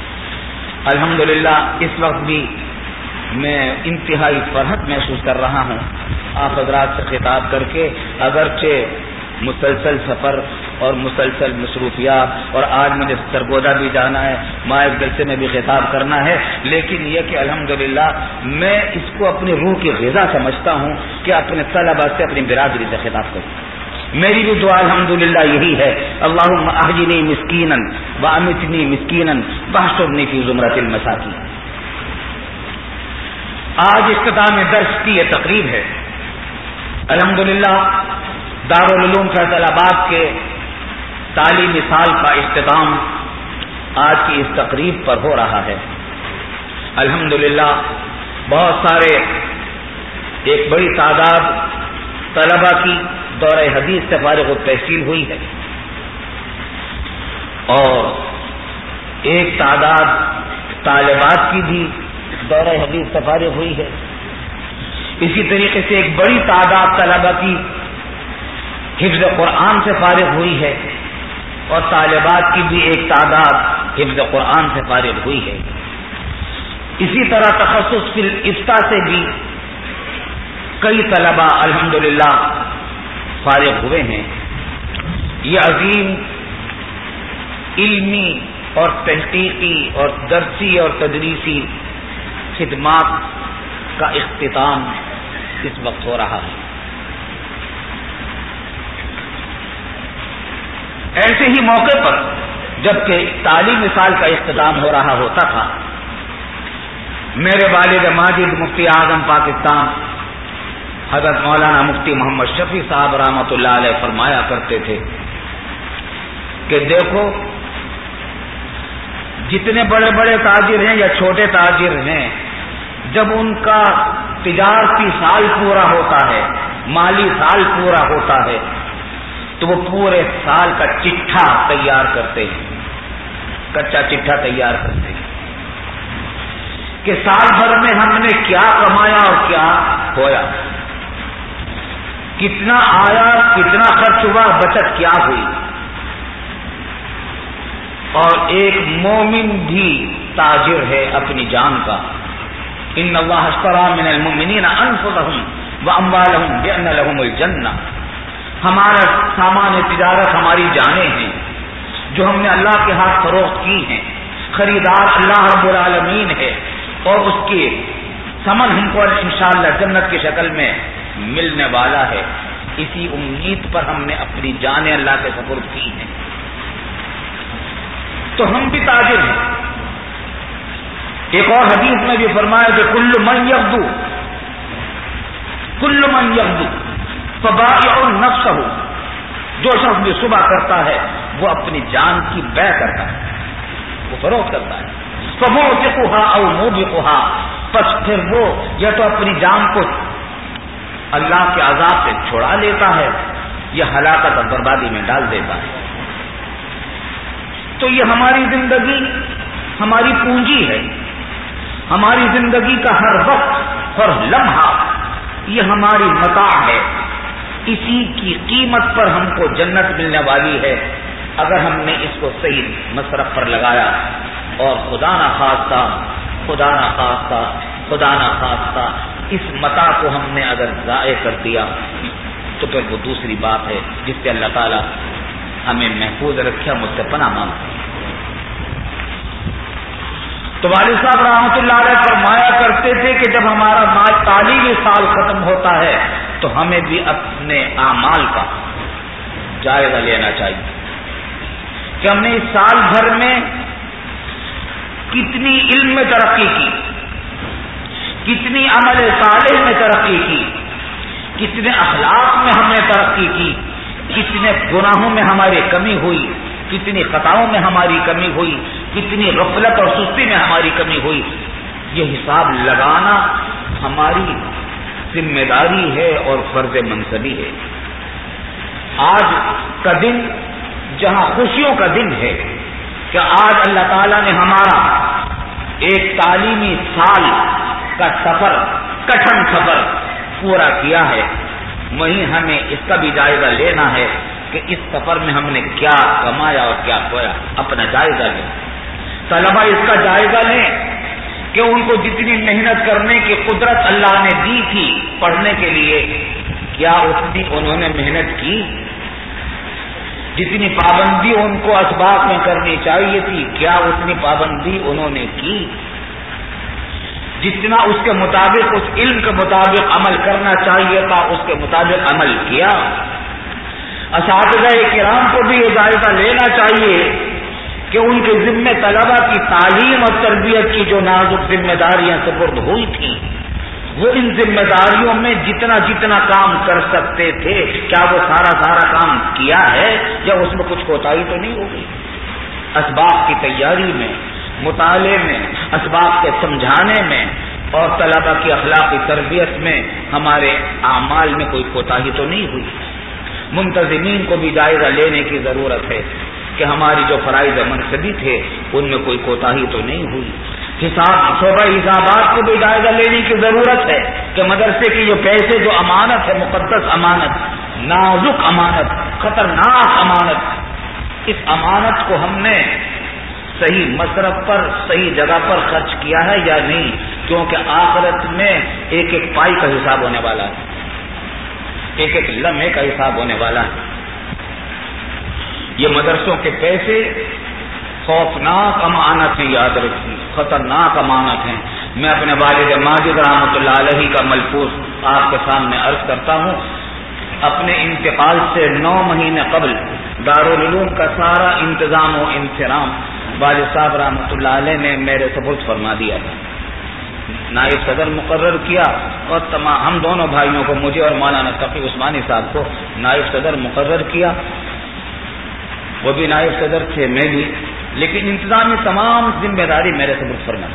الحمدللہ اس وقت بھی میں انتہائی فرحت محسوس کر رہا ہوں آپ حضرات سے خطاب کر کے. اگرچہ مسلسل سفر اور مسلسل مصروفیات اور آج مجھے سرگودا بھی جانا ہے, مائک جلسے میں بھی خطاب کرنا ہے, لیکن یہ کہ الحمدللہ میں اس کو اپنی روح کی غذا سمجھتا ہوں کہ اپنے طلبہ سے اپنی برادری سے خطاب کروں. میری بھی دعا الحمدللہ یہی ہے, اللہم احیینی مسکینا وامیتنی مسکینا واحشرنی فی زمرۃ المساکین. آج اختتام درس کی یہ تقریب ہے. الحمدللہ دارالعلوم فیصل آباد کے تعلیمی سال کا اختتام آج کی اس تقریب پر ہو رہا ہے. الحمدللہ بہت سارے ایک بڑی تعداد طلبہ کی دورہ حدیث سے فارغ التحصیل ہوئی ہے اور ایک تعداد طالبات کی بھی دورہ حدیث سے فارغ ہوئی ہے. اسی طریقے سے ایک بڑی تعداد طلبہ کی حفظ قرآن سے فارغ ہوئی ہے اور طالبات کی بھی ایک تعداد حفظ قرآن سے فارغ ہوئی ہے. اسی طرح تخصص فی الافتاء سے بھی کئی طلبہ الحمدللہ فارغ ہوئے ہیں. یہ عظیم علمی اور تحقیقی اور درسی اور تدریسی خدمات کا اختتام اس وقت ہو رہا ہے. ایسے ہی موقع پر جبکہ تعلیمی سال کا اختتام ہو رہا ہوتا تھا, میرے والد ماجد مفتی اعظم پاکستان حضرت مولانا مفتی محمد شفیع صاحب رحمۃ اللہ علیہ فرمایا کرتے تھے کہ دیکھو جتنے بڑے بڑے تاجر ہیں یا چھوٹے تاجر ہیں, جب ان کا تجارتی سال پورا ہوتا ہے, مالی سال پورا ہوتا ہے, تو وہ پورے سال کا چٹھا تیار کرتے ہیں, کچا چٹھا تیار کرتے ہیں کہ سال بھر میں ہم نے کیا کمایا اور کیا کھویا, کتنا آیا, کتنا خرچ ہوا, بچت کیا ہوئی. اور ایک مومن بھی تاجر ہے اپنی جان کا. ان اللہ اشتری من المؤمنین انفسهم واموالهم بان لهم الجنہ. ہمارا سامان تجارت ہماری جانیں ہیں جو ہم نے اللہ کے ہاتھ فروخت کی ہیں. خریدار اللہ رب العالمین ہے اور اس کے سمن ہم کو انشاءاللہ جنت کی شکل میں ملنے والا ہے. اسی امید پر ہم نے اپنی جانیں اللہ کے سپرد کی ہیں. تو ہم بھی تاجر ہیں. ایک اور حدیث میں بھی فرمایا کہ کل من یغدو کل من یغدو فبائع نفسہ، جو شخص بھی صبح کرتا ہے وہ اپنی جان کی بیع کرتا ہے، وہ فروخت کرتا ہے. فموبقھا او موبقھا، پس پھر وہ یا تو اپنی جان کو اللہ کے عذاب سے چھڑا لیتا ہے یا ہلاکت اور بربادی میں ڈال دیتا ہے. تو یہ ہماری زندگی ہماری پونجی ہے. ہماری زندگی کا ہر وقت ہر لمحہ یہ ہماری متاع ہے. اسی کی قیمت پر ہم کو جنت ملنے والی ہے اگر ہم نے اس کو صحیح مصرف پر لگایا. اور خدا نہ خواستہ خدا نہ خواستہ خدا نہ خواستہ اس متاع کو ہم نے اگر ضائع کر دیا تو پھر وہ دوسری بات ہے جس سے اللہ تعالی ہمیں محفوظ رکھے، مجھ سے پناہ مانگتے. تو والد صاحب رحمۃ اللہ علیہ فرمایا کرتے تھے کہ جب ہمارا تعلیمی سال ختم ہوتا ہے تو ہمیں بھی اپنے اعمال کا جائزہ لینا چاہیے کہ ہم نے اس سال بھر میں کتنی علم میں ترقی کی، کتنی عمل صالح میں ترقی کی، کتنے اخلاق میں ہم نے ترقی کی، کتنے گناہوں میں ہماری کمی ہوئی، کتنی خطاؤں میں ہماری کمی ہوئی، کتنی غفلت اور سستی میں ہماری کمی ہوئی. یہ حساب لگانا ہماری ذمہ داری ہے اور فرض منصبی ہے. آج کا دن جہاں خوشیوں کا دن ہے کہ آج اللہ تعالیٰ نے ہمارا ایک تعلیمی سال کا سفر، کٹھن سفر پورا کیا ہے، وہیں ہمیں اس کا بھی جائزہ لینا ہے کہ اس سفر میں ہم نے کیا کمایا اور کیا کھویا. اپنا جائزہ لیں. طلبہ اس کا جائزہ لیں کہ ان کو جتنی محنت کرنے کی قدرت اللہ نے دی تھی پڑھنے کے لیے، کیا اتنی انہوں نے محنت کی؟ جتنی پابندی ان کو اسباق میں کرنی چاہیے تھی کیا اتنی پابندی انہوں نے کی؟ جتنا اس کے مطابق اس علم کے مطابق عمل کرنا چاہیے تھا اس کے مطابق عمل کیا؟ اساتذہ کرام کو بھی یہ جائزہ لینا چاہیے کہ ان کے ذمہ طلبہ کی تعلیم اور تربیت کی جو نازک ذمہ داریاں سپرد ہوئی تھیں وہ ان ذمہ داریوں میں جتنا جتنا کام کر سکتے تھے کیا وہ سارا سارا کام کیا ہے یا اس میں کچھ کوتاہی تو نہیں ہوگی؟ اسباق کی تیاری میں، مطالعے میں، اسباق کے سمجھانے میں اور طلبہ کی اخلاقی تربیت میں ہمارے اعمال میں کوئی کوتاہی تو نہیں ہوئی؟ منتظمین کو بھی جائزہ لینے کی ضرورت ہے کہ ہماری جو فرائض منصبی تھے ان میں کوئی کوتاہی تو نہیں ہوئی. حساب شعبہ حسابات کو بھی جائزہ لینے کی ضرورت ہے کہ مدرسے کی جو پیسے جو امانت ہے، مقدس امانت، نازک امانت، خطرناک امانت، اس امانت کو ہم نے صحیح مصرف پر صحیح جگہ پر خرچ کیا ہے یا نہیں، کیونکہ آخرت میں ایک ایک پائی کا حساب ہونے والا ہے، ایک ایک لمحے کا حساب ہونے والا ہے. یہ مدرسوں کے پیسے خوفناک امانت ہیں، یاد رکھیے خطرناک امانت ہیں. میں اپنے والد ماجد رحمۃ اللہ علیہ کا ملفوظ آپ کے سامنے عرض کرتا ہوں. اپنے انتقال سے نو مہینے قبل دارالعلوم کا سارا انتظام و انتظام والد صاحب رحمۃ اللہ علیہ نے میرے سپرد فرما دیا تھا. نائب صدر مقرر کیا اور تمام ہم دونوں بھائیوں کو، مجھے اور مولانا تقی عثمانی صاحب کو نائب صدر مقرر کیا. وہ بھی نائب صدر تھے، میں بھی، لیکن انتظامی تمام ذمہ داری میرے سپرد فرما.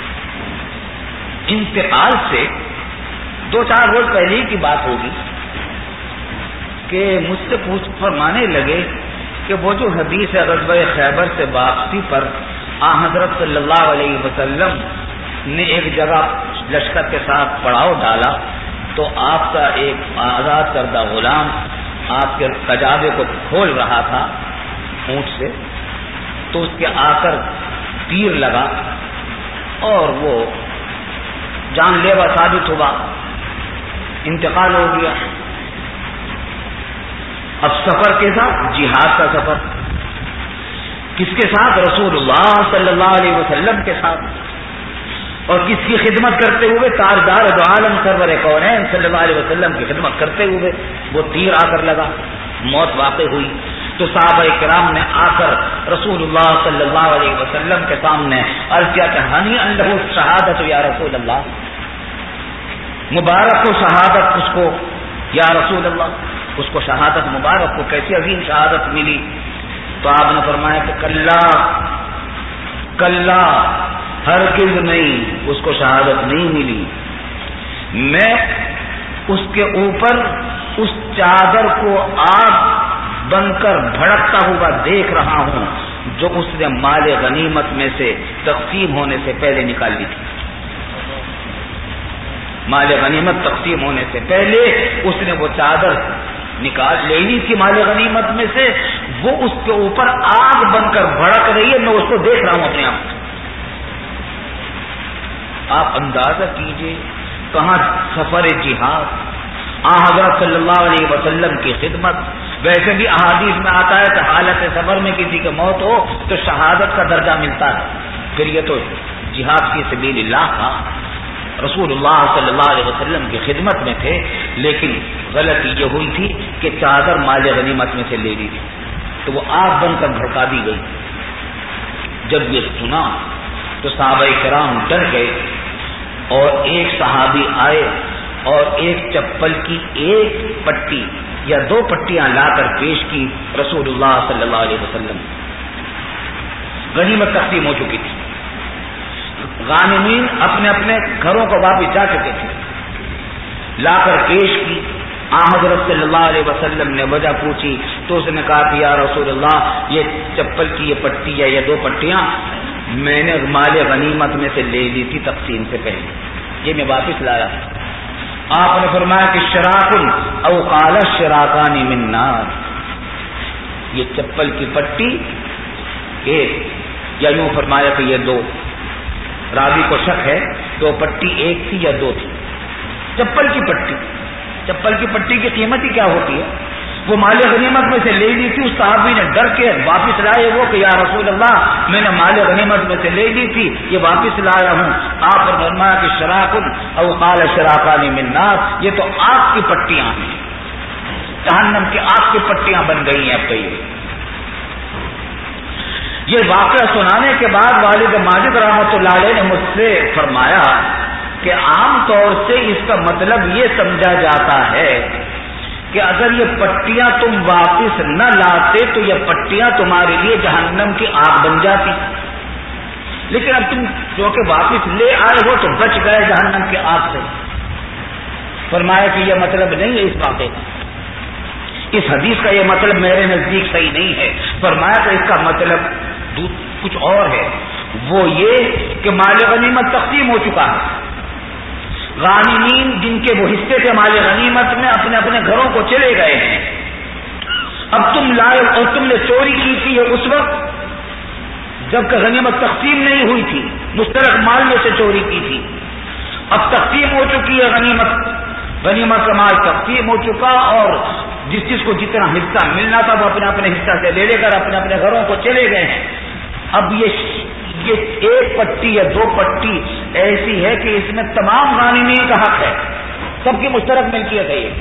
انتقال سے دو چار روز پہلے کی بات ہوگی کہ مجھ سے پوچھ فرمانے لگے کہ وہ جو حدیث ہے غزوہ خیبر سے واپسی پر آن حضرت صلی اللہ علیہ وسلم نے ایک جگہ لشکر کے ساتھ پڑاؤ ڈالا تو آپ کا ایک آزاد کردہ غلام آپ کے کجاوے کو کھول رہا تھا اونٹ سے، تو اس کے آ کر تیر لگا اور وہ جان لیوا ثابت ہوا، انتقال ہو گیا. اب سفر کے ساتھ جہاد کا سفر، کس کے ساتھ؟ رسول اللہ صلی اللہ علیہ وسلم کے ساتھ. اور کس کی خدمت کرتے ہوئے؟ تاجدار دو عالم سرور کونین صلی اللہ علیہ وسلم کی خدمت کرتے ہوئے وہ تیر آ کر لگا، موت واقع ہوئی تو صحابہ کرام نے آ کر رسول اللہ صلی اللہ علیہ وسلم کے سامنے عرض کیا کہ ہنی انہ شہادت یا رسول اللہ، مبارک ہو شہادت اس کو یا رسول اللہ، اس کو شہادت مبارک کو، کیسی عظیم شہادت ملی؟ تو آپ نے فرمایا کہ کلا کلا ہرگز نہیں، اس کو شہادت نہیں ملی، میں اس کے اوپر اس چادر کو آگ بن کر بھڑکتا ہوا دیکھ رہا ہوں جو اس نے مال غنیمت میں سے تقسیم ہونے سے پہلے نکال لی تھی۔ مال غنیمت تقسیم ہونے سے پہلے اس نے وہ چادر نکال لے لی تھی مال غنیمت میں سے، وہ اس کے اوپر آگ بن کر بھڑک رہی ہے، میں اس کو دیکھ رہا ہوں اپنے آپ۔ آپ اندازہ کیجئے کہاں سفر جہاد، آ حضرت صلی اللہ علیہ وسلم کی خدمت۔ ویسے بھی احادیث میں آتا ہے کہ حالت سفر میں کسی کی موت ہو تو شہادت کا درجہ ملتا ہے، پھر یہ تو جہاد کی سبیل اللہ تھا، رسول اللہ صلی اللہ علیہ وسلم کی خدمت میں تھے، لیکن غلطی یہ ہوئی تھی کہ چادر مال غنیمت میں سے لے لی تھی تو وہ آگ بن کر بھڑکا دی گئی۔ جب یہ سنا تو صحابہ کرام ڈر گئے اور ایک صحابی آئے اور ایک چپل کی ایک پٹی یا دو پٹیاں لا کر پیش کی رسول اللہ صلی اللہ علیہ وسلم۔ غنیمت تقسیم ہو چکی تھی، غانمین اپنے اپنے گھروں کو واپس جا چکے تھے، لا کر پیش کی۔ آ حضرت صلی اللہ علیہ وسلم نے وجہ پوچھی تو اس نے کہا کہ یا رسول اللہ، یہ چپل کی یہ پٹی یا یہ دو پٹیاں میں نے مال غنیمت میں سے لے لی تھی تقسیم سے پہلے، یہ میں واپس لایا۔ آپ نے فرمایا کہ شراک او قال شراکان من نار، یہ چپل کی پٹی ایک، یا یوں فرمایا کہ یہ دو، راوی کو شک ہے دو پٹی ایک تھی یا دو تھی۔ چپل کی پٹی، چپل کی پٹی کی قیمت ہی کیا ہوتی ہے؟ وہ مال غنیمت میں سے لے لی تھی، اس صحابی نے ڈر کے واپس لائے وہ کہ یا رسول اللہ میں نے مال غنیمت میں سے لے لی تھی، یہ واپس لایا ہوں۔ آپ نے فرمایا کہ شراک او قال شراکان من نار، یہ تو آگ کی پٹیاں ہیں، جہنم کی آگ کی پٹیاں بن گئی ہیں اب کئی۔ یہ واقعہ سنانے کے بعد والد ماجد رحمۃ اللہ علیہ نے مجھ سے فرمایا کہ عام طور سے اس کا مطلب یہ سمجھا جاتا ہے کہ اگر یہ پٹیاں تم واپس نہ لاتے تو یہ پٹیاں تمہارے لیے جہنم کی آگ بن جاتی، لیکن اب تم جو کہ واپس لے آئے ہو تو بچ گئے جہنم کی آگ سے۔ فرمایا کہ یہ مطلب نہیں ہے اس واقعے کا، اس حدیث کا یہ مطلب میرے نزدیک صحیح نہیں ہے۔ فرمایا کہ اس کا مطلب کچھ اور ہے، وہ یہ کہ مال غنیمت تقسیم ہو چکا ہے، غانمین جن کے وہ حصے تھے مال غنیمت میں اپنے اپنے گھروں کو چلے گئے ہیں۔ اب تم لائے اور تم نے چوری کی تھی اس وقت جب کہ غنیمت تقسیم نہیں ہوئی تھی، مشترک مال میں سے چوری کی تھی، اب تقسیم ہو چکی ہے غنیمت، غنیمت کا مال تقسیم ہو چکا اور جس چیز کو جتنا حصہ ملنا تھا وہ اپنے اپنے حصہ سے لے لے کر اپنے اپنے گھروں کو چلے گئے ہیں۔ اب یہ یہ ایک پٹی یا دو پٹی ایسی ہے کہ اس میں تمام غانمین کا حق ہے، سب کی مشترک ملکیت ہے یہ،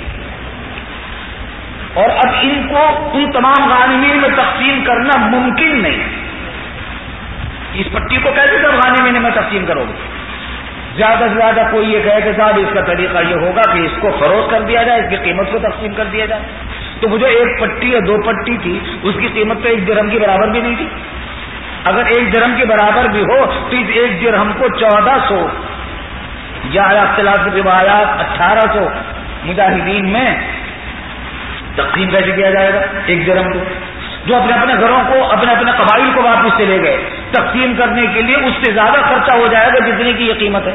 اور اب ان کو ان تمام غانمین میں تقسیم کرنا ممکن نہیں۔ اس پٹی کو کیسے سب غانمین میں تقسیم کرو گے؟ زیادہ سے زیادہ کوئی یہ کہے کہ صاحب اس کا طریقہ یہ ہوگا کہ اس کو فروخت کر دیا جائے، اس کی قیمت کو تقسیم کر دیا جائے، تو وہ جو ایک پٹی یا دو پٹی تھی اس کی قیمت تو ایک درہم کی برابر بھی نہیں تھی۔ اگر ایک درہم کے برابر بھی ہو تو اس ایک درہم کو چودہ سو یا اختلاف روایات اٹھارہ سو مجاہدین میں تقسیم کیسے کیا جائے گا؟ ایک درہم کو جو اپنے اپنے گھروں کو اپنے اپنے قبائل کو واپس سے لے گئے، تقسیم کرنے کے لیے اس سے زیادہ خرچہ ہو جائے گا جتنے کی یہ قیمت ہے،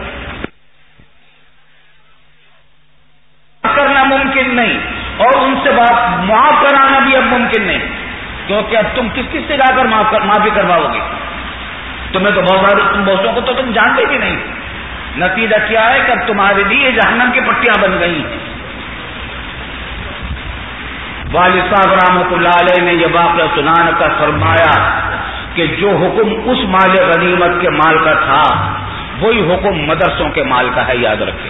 کرنا ممکن نہیں، اور ان سے بات معاف کرانا بھی اب ممکن نہیں، کیونکہ اب تم کس کس سے جا کر معافی کرواؤ گے؟ تمہیں تو بہت سارے تم بہتوں کو تو تم جانتے بھی نہیں۔ نتیجہ کیا ہے کہ اب تمہارے لیے جہنم کی پٹیاں بن گئی ہیں۔ والد صاحب رحمۃ اللہ علیہ نے یہ واقعہ سنانے کا فرمایا کہ جو حکم اس مال غنیمت کے مال کا تھا وہی حکم مدرسوں کے مال کا ہے، یاد رکھیں،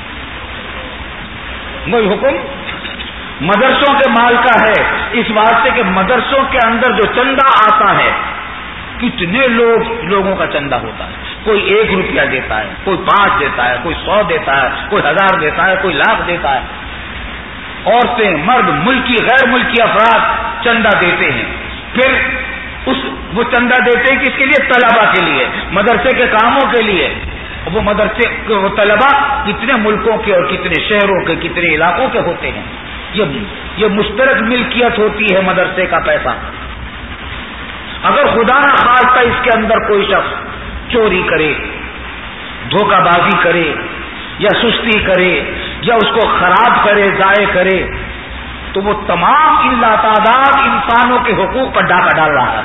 وہی حکم مدرسوں کے مال کا ہے، اس واسطے کہ مدرسوں کے اندر جو چندہ آتا ہے، کتنے لوگ لوگوں کا چندہ ہوتا ہے، کوئی ایک روپیہ دیتا ہے، کوئی پانچ دیتا ہے، کوئی سو دیتا ہے، کوئی ہزار دیتا ہے، کوئی لاکھ دیتا ہے، عورتیں، مرد، ملکی غیر ملکی افراد چندہ دیتے ہیں، پھر اس وہ چندہ دیتے ہیں کس کے لیے؟ طلبا کے لیے، مدرسے کے کاموں کے لیے۔ وہ مدرسے وہ طلبا کتنے ملکوں کے اور کتنے شہروں کے کتنے علاقوں کے ہوتے ہیں، یہ یہ مشترک ملکیت ہوتی ہے مدرسے کا پیسہ۔ اگر خدا نہ خواستہ اس کے اندر کوئی شخص چوری کرے، دھوکہ بازی کرے یا سستی کرے یا اس کو خراب کرے، ضائع کرے، تو وہ تمام ان لاتعداد انسانوں کے حقوق پر ڈاکہ ڈال رہا ہے۔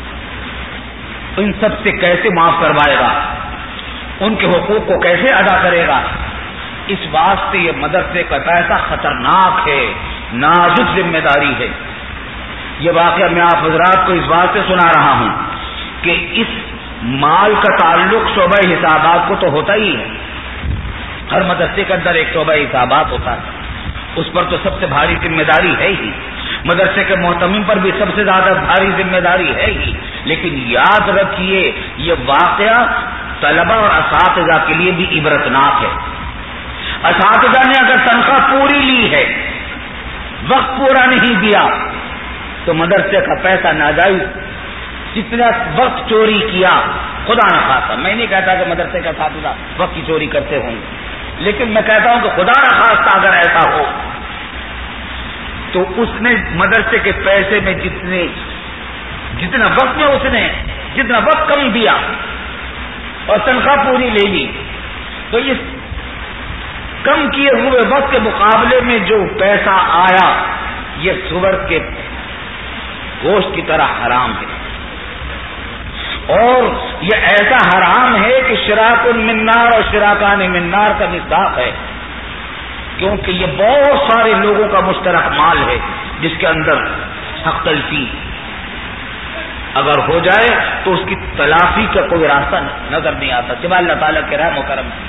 ان سب سے کیسے معاف کروائے گا؟ ان کے حقوق کو کیسے ادا کرے گا؟ اس واسطے یہ مدرسے کا پیسہ خطرناک ہے، نازک ذمہ داری ہے۔ یہ واقعہ میں آپ حضرات کو اس بات سے سنا رہا ہوں کہ اس مال کا تعلق شعبہ حسابات کو تو ہوتا ہی ہے، ہر مدرسے کے اندر ایک شعبہ حسابات ہوتا ہے، اس پر تو سب سے بھاری ذمہ داری ہے ہی، مدرسے کے محتمم پر بھی سب سے زیادہ بھاری ذمہ داری ہے ہی۔ لیکن یاد رکھیے یہ واقعہ طلبہ اور اساتذہ کے لیے بھی عبرتناک ہے۔ اساتذہ نے اگر تنخواہ پوری لی ہے، وقت پورا نہیں دیا، تو مدرسے کا پیسہ ناجائز جتنا وقت چوری کیا، خدا نہ خواستہ، میں نہیں کہتا کہ مدرسے کا اساتذہ وقت کی چوری کرتے ہوں گے، لیکن میں کہتا ہوں کہ خدا نہ خواستہ اگر ایسا ہو تو اس نے مدرسے کے پیسے میں جتنے جتنا وقت میں اس نے جتنا وقت کم دیا اور تنخواہ پوری لے لی، تو اس کم کیے ہوئے وقت کے مقابلے میں جو پیسہ آیا یہ سور کے گوشت کی طرح حرام ہے، اور یہ ایسا حرام ہے کہ شراک من نار اور شراکان من نار کا مصداق ہے، کیونکہ یہ بہت سارے لوگوں کا مشترک مال ہے جس کے اندر حق تلفی اگر ہو جائے تو اس کی تلافی کا کوئی راستہ نظر نہیں آتا سوائے اللہ تعالیٰ کے رحم و کرم سے۔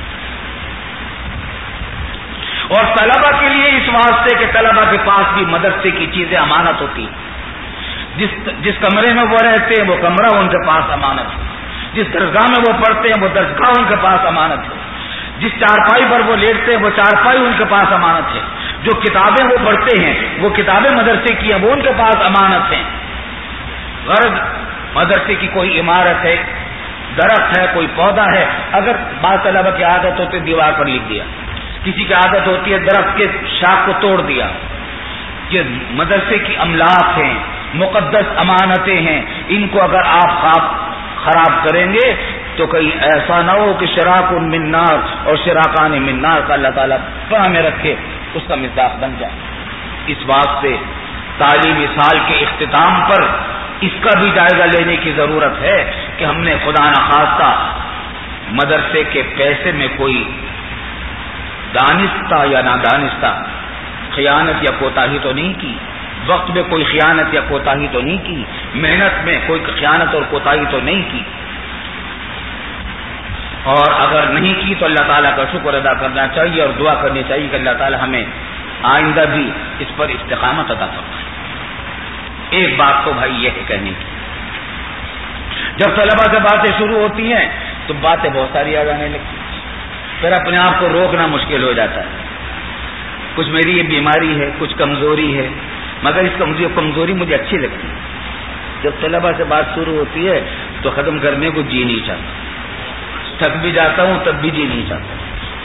اور طلبہ کے لیے اس واسطے کہ طلبہ کے پاس بھی مدرسے کی چیزیں امانت ہوتی، جس جس کمرے میں وہ رہتے ہیں وہ کمرہ ان کے پاس امانت ہے، جس درسگاہ میں وہ پڑھتے ہیں وہ درسگاہ ان کے پاس امانت ہے، جس چارپائی پر وہ لیٹتے ہیں وہ چارپائی ان کے پاس امانت ہے، جو کتابیں وہ پڑھتے ہیں وہ کتابیں مدرسے کی ہیں وہ ان کے پاس امانت ہیں۔ غرض مدرسے کی کوئی عمارت ہے، درخت ہے، کوئی پودا ہے، اگر بعض طلبہ کی عادت ہوتی ہے دیوار پر لکھ دیا، کسی کی عادت ہوتی ہے درخت کے شاخ کو توڑ دیا، یہ مدرسے کی املاک ہیں، مقدس امانتیں ہیں، ان کو اگر آپ خراب کریں گے تو کہیں ایسا نہ ہو کہ شراک من نار اور شراکان من نار کا اللہ تعالیٰ پناہ میں رکھے اس کا مصداق بن جائے۔ اس واسطے تعلیمی سال کے اختتام پر اس کا بھی جائزہ لینے کی ضرورت ہے کہ ہم نے خدا نخواستہ مدرسے کے پیسے میں کوئی دانستہ یا نادانستہ خیانت یا کوتاہی تو نہیں کی، وقت میں کوئی خیانت یا کوتاہی تو نہیں کی، محنت میں کوئی خیانت اور کوتاہی تو نہیں کی، اور اگر نہیں کی تو اللہ تعالیٰ کا شکر ادا کرنا چاہیے اور دعا کرنی چاہیے کہ اللہ تعالیٰ ہمیں آئندہ بھی اس پر استقامت عطا فرمائے۔ ایک بات تو بھائی یہ ہے کہنے کی، جب طلبہ سے باتیں شروع ہوتی ہیں تو باتیں بہت ساری آ جانے لگتی، پھر اپنے آپ کو روکنا مشکل ہو جاتا ہے، کچھ میری یہ بیماری ہے، کچھ کمزوری ہے، مگر اس کمزوری مجھے اچھی لگتی ہے، جب طلبہ سے بات شروع ہوتی ہے تو ختم کرنے کو جی نہیں چاہتا، تھک بھی جاتا ہوں تب بھی جی نہیں چاہتا۔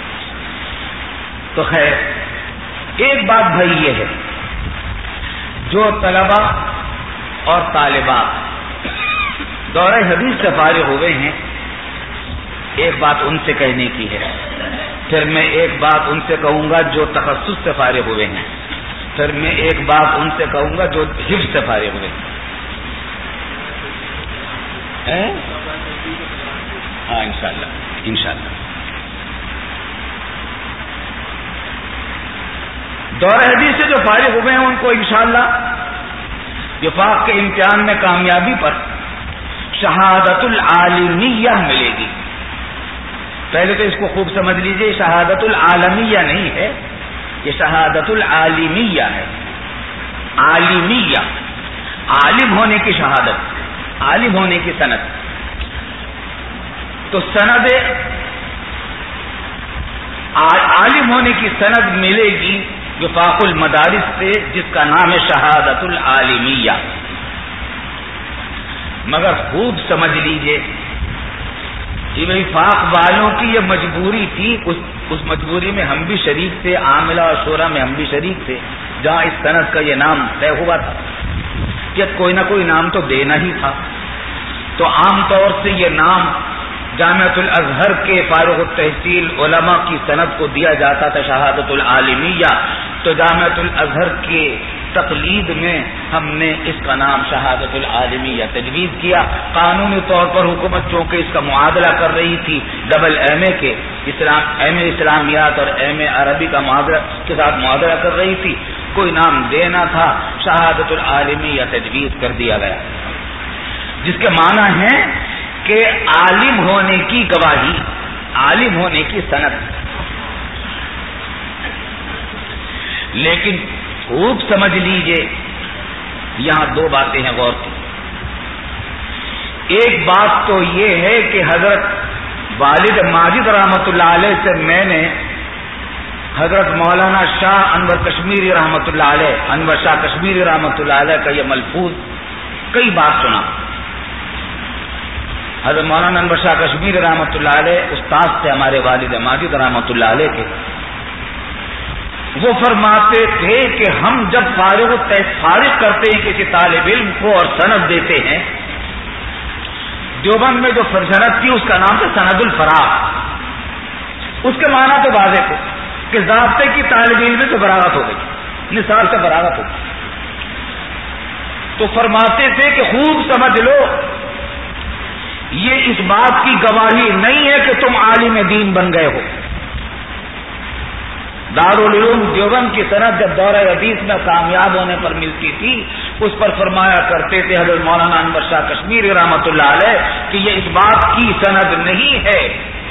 تو خیر ایک بات بھائی یہ ہے، جو طلبہ اور طالبات دورہ حدیث سے فارغ ہوئے ہیں، ایک بات ان سے کہنے کی ہے، پھر میں ایک بات ان سے کہوں گا جو تخصص سے فارغ ہوئے ہیں، پھر میں ایک بات ان سے کہوں گا جو حفظ سے فارغ ہوئے ہیں۔ ہاں انشاءاللہ انشاءاللہ دورہ حدیث سے جو فارغ ہوئے ہیں ان کو انشاءاللہ وفاق کے امتحان میں کامیابی پر شہادت العالمیہ ملے گی۔ پہلے تو اس کو خوب سمجھ لیجئے، شہادت العالمیہ نہیں ہے، یہ شہادت العالمیہ ہے. عالمیہ، عالم ہونے کی شہادت، عالم ہونے کی سند. تو سند عالم ہونے کی سند ملے گی وفاق المدارس سے، جس کا نام ہے شہادت العالمیہ. مگر خوب سمجھ لیجئے کہ وفاق والوں کی یہ مجبوری تھی، اس اس مجبوری میں ہم بھی شریک تھے، عاملہ اور شورا میں ہم بھی شریک تھے، جہاں اس سند کا یہ نام طے ہوا تھا کہ کوئی نہ کوئی نام تو دینا ہی تھا. تو عام طور سے یہ نام جامعۃ الازہر کے فارغ التحصیل علماء کی سند کو دیا جاتا تھا شہادت العالمیہ. تو جامعۃ الازہر کے تقلید میں ہم نے اس کا نام شہادت العالمیہ تجویز کیا. قانونی طور پر حکومت چونکہ اس کا معادلہ کر رہی تھی ڈبل ایم اے کے، اسلام ایم اے اسلامیات اور ایم اے عربی کا معادلہ کے ساتھ معادلہ کر رہی تھی، کوئی نام دینا تھا، شہادت العالمیہ تجویز کر دیا گیا، جس کے معنی ہے کہ عالم ہونے کی گواہی، عالم ہونے کی سند. لیکن خوب سمجھ لیجئے یہاں دو باتیں ہیں غور کی. ایک بات تو یہ ہے کہ حضرت والد ماجد رحمۃ اللہ علیہ سے میں نے حضرت مولانا شاہ انور کشمیری رحمۃ اللہ علیہ انور شاہ کشمیری رحمۃ اللہ علیہ کا یہ ملفوظ کئی بار سنا. حضرت مولانا انور شاہ کشمیری رحمۃ اللہ علیہ استاد تھے ہمارے والد ماجد رحمۃ اللہ علیہ کے. وہ فرماتے تھے کہ ہم جب فارغ فارغ کرتے ہیں کسی طالب علم کو اور سند دیتے ہیں، دیوبند میں جو سند تھی اس کا نام تھا سند الفراغ. اس کے معنی تو واضح تھے کہ ضابطے کی طالب علم سے فراغت ہو گئی، نصاب سے فراغت ہو گئی. تو فرماتے تھے کہ خوب سمجھ لو یہ اس بات کی گواہی نہیں ہے کہ تم عالم دین بن گئے ہو. دارالعلوم دیوبند کی سند جب دورہ حدیث میں کامیاب ہونے پر ملتی تھی، اس پر فرمایا کرتے تھے حضرت مولانا انور شاہ کشمیری رحمۃ اللہ علیہ کہ یہ اس بات کی سند نہیں ہے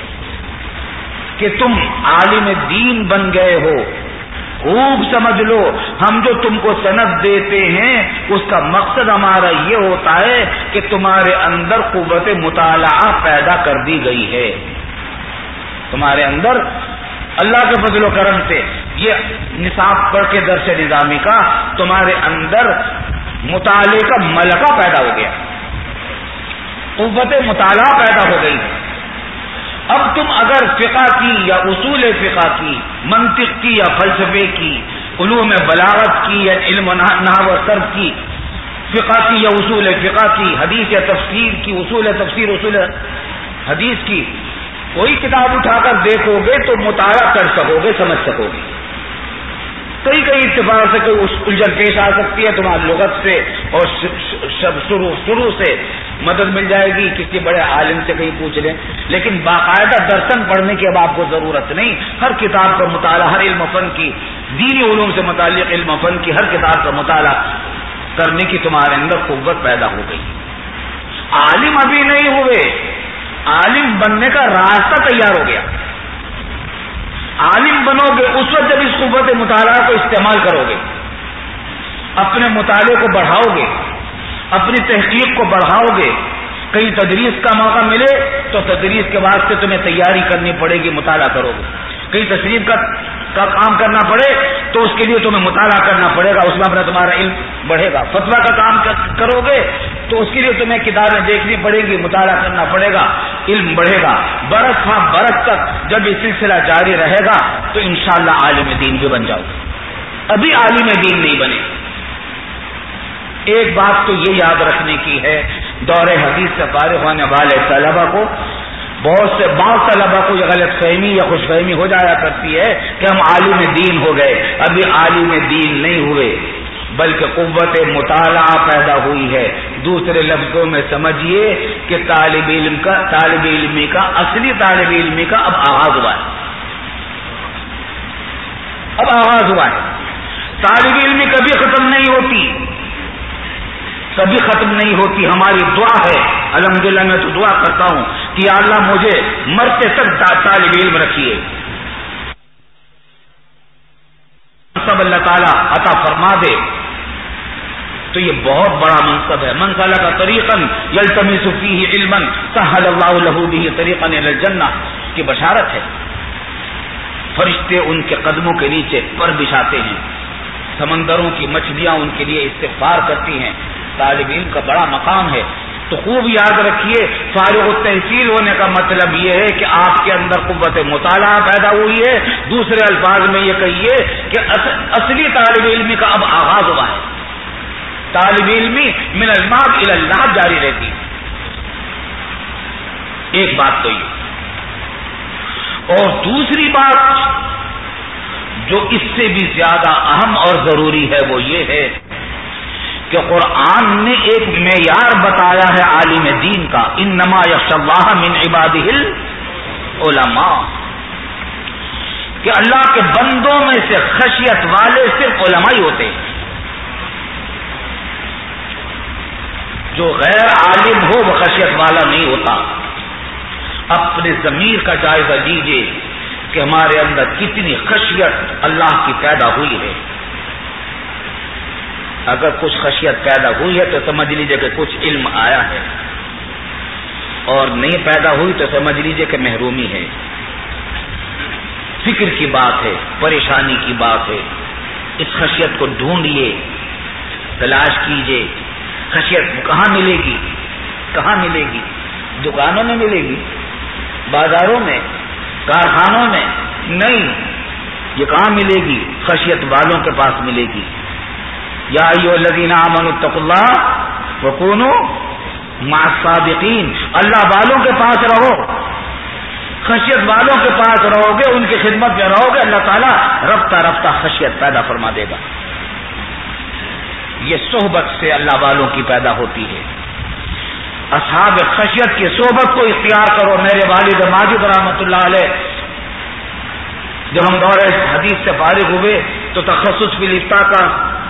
کہ تم عالم دین بن گئے ہو. خوب سمجھ لو ہم جو تم کو سند دیتے ہیں اس کا مقصد ہمارا یہ ہوتا ہے کہ تمہارے اندر قوت مطالعہ پیدا کر دی گئی ہے. تمہارے اندر اللہ کے فضل و کرم سے یہ نصاب پڑھ کے درس نظامی کا تمہارے اندر مطالعے کا ملکہ پیدا ہو گیا، قوت مطالعہ پیدا ہو گئی. اب تم اگر فقہ کی یا اصول فقہ کی، منطق کی یا فلسفے کی، علوم بلاغت کی یا علم نحو و صرف کی، فقہ کی یا اصول فقہ کی، حدیث یا تفسیر کی، اصول تفسیر اصول حدیث کی کوئی کتاب اٹھا کر دیکھو گے تو مطالعہ کر سکو گے، سمجھ سکو گے. کئی کئی اتفاق سے کوئی الجھن پیش آ سکتی ہے، تمہاری لغت سے اور شروع شروع سے مدد مل جائے گی، کسی بڑے عالم سے کہیں پوچھ لیں. لیکن باقاعدہ درسن پڑھنے کی اب آپ کو ضرورت نہیں. ہر کتاب کا مطالعہ، ہر علم فن کی، دینی علوم سے متعلق علم فن کی ہر کتاب کا مطالعہ کرنے کی تمہارے اندر قوت پیدا ہو گئی. عالم ابھی نہیں ہوئے، عالم بننے کا راستہ تیار ہو گیا. عالم بنو گے اس وقت جب اس قوت مطالعہ کو استعمال کرو گے، اپنے مطالعے کو بڑھاؤ گے، اپنی تحقیق کو بڑھاؤ گے. کہیں تدریس کا موقع ملے تو تدریس کے واسطے تمہیں تیاری کرنی پڑے گی، مطالعہ کرو گے. کہیں تصریف کا کا کام کرنا پڑے تو اس کے لیے تمہیں مطالعہ کرنا پڑے گا، اس میں اپنا تمہارا علم بڑھے گا. فتویٰ کا کام کرو گے تو اس کے لیے تمہیں کتابیں دیکھنی پڑے گی، مطالعہ کرنا پڑے گا، علم بڑھے گا. برس ہاں برس تک جب یہ سلسلہ جاری رہے گا تو انشاءاللہ عالم دین بھی بن جاؤ گے. ابھی عالم دین نہیں بنے. ایک بات تو یہ یاد رکھنے کی ہے، دور حدیث سے فارغ ہونے والے طلبہ کو، بہت سے بعض طلبہ کو یہ غلط فہمی یا خوش فہمی ہو جایا کرتی ہے کہ ہم عالم دین ہو گئے. ابھی عالم دین نہیں ہوئے بلکہ قوت مطالعہ پیدا ہوئی ہے. دوسرے لفظوں میں سمجھیے کہ طالب علم کا طالب علمی کا اصلی طالب علمی کا اب آغاز ہوا ہے. اب آغاز ہوا ہے. طالب علمی کبھی ختم نہیں ہوتی، کبھی ختم نہیں ہوتی. ہماری دعا ہے، الحمدللہ میں تو دعا کرتا ہوں کہ یا اللہ مجھے مرتے تک طالب علم رکھیے. سب اللہ تعالیٰ عطا فرما دے تو یہ بہت بڑا منصب ہے. من سلک طریقا یلتمس فیہ علما سہل اللہ لہ بہ طریقا الی الجنہ کی بشارت ہے. فرشتے ان کے قدموں کے نیچے پر بچھاتے ہیں، سمندروں کی مچھلیاں ان کے لیے استغفار کرتی ہیں. طالب علم کا بڑا مقام ہے. تو خوب یاد رکھیے، فارغ التحصیل ہونے کا مطلب یہ ہے کہ آپ کے اندر قوت مطالعہ پیدا ہوئی ہے. دوسرے الفاظ میں یہ کہیے کہ اصلی طالب علمی کا اب آغاز ہوا ہے. طالب علمی من الماد الی اللہ جاری رہتی. ایک بات تو یہ، اور دوسری بات جو اس سے بھی زیادہ اہم اور ضروری ہے وہ یہ ہے کہ قرآن نے ایک معیار بتایا ہے عالم دین کا، انما یخشی اللہ من عبادہ العلماء، کہ اللہ کے بندوں میں سے خشیت والے صرف علماء ہی ہوتے ہیں. جو غیر عالم ہو وہ خشیت والا نہیں ہوتا. اپنے ضمیر کا جائزہ لیجیے کہ ہمارے اندر کتنی خشیت اللہ کی پیدا ہوئی ہے. اگر کچھ خشیت پیدا ہوئی ہے تو سمجھ لیجیے کہ کچھ علم آیا ہے، اور نہیں پیدا ہوئی تو سمجھ لیجیے کہ محرومی ہے. فکر کی بات ہے، پریشانی کی بات ہے. اس خشیت کو ڈھونڈیے، تلاش کیجیے. خشیت کہاں ملے گی؟ کہاں ملے گی؟ دکانوں میں ملے گی، بازاروں میں، کارخانوں میں نہیں. یہ کہاں ملے گی؟ خشیت والوں کے پاس ملے گی. یا ایھا الذین آمنوا اتقوا اللہ وکونوا مع الصادقین. اللہ والوں کے پاس رہو، خشیت والوں کے پاس رہو گے، ان کی خدمت میں رہو گے، اللہ تعالیٰ رفتہ رفتہ خشیت پیدا فرما دے گا. یہ صحبت سے اللہ والوں کی پیدا ہوتی ہے. اصحاب خشیت کی صحبت کو اختیار کرو. میرے والد ماجد رحمۃ اللہ علیہ جب ہم دور حدیث سے فارغ ہوئے تو تخصص فی الافتاء کا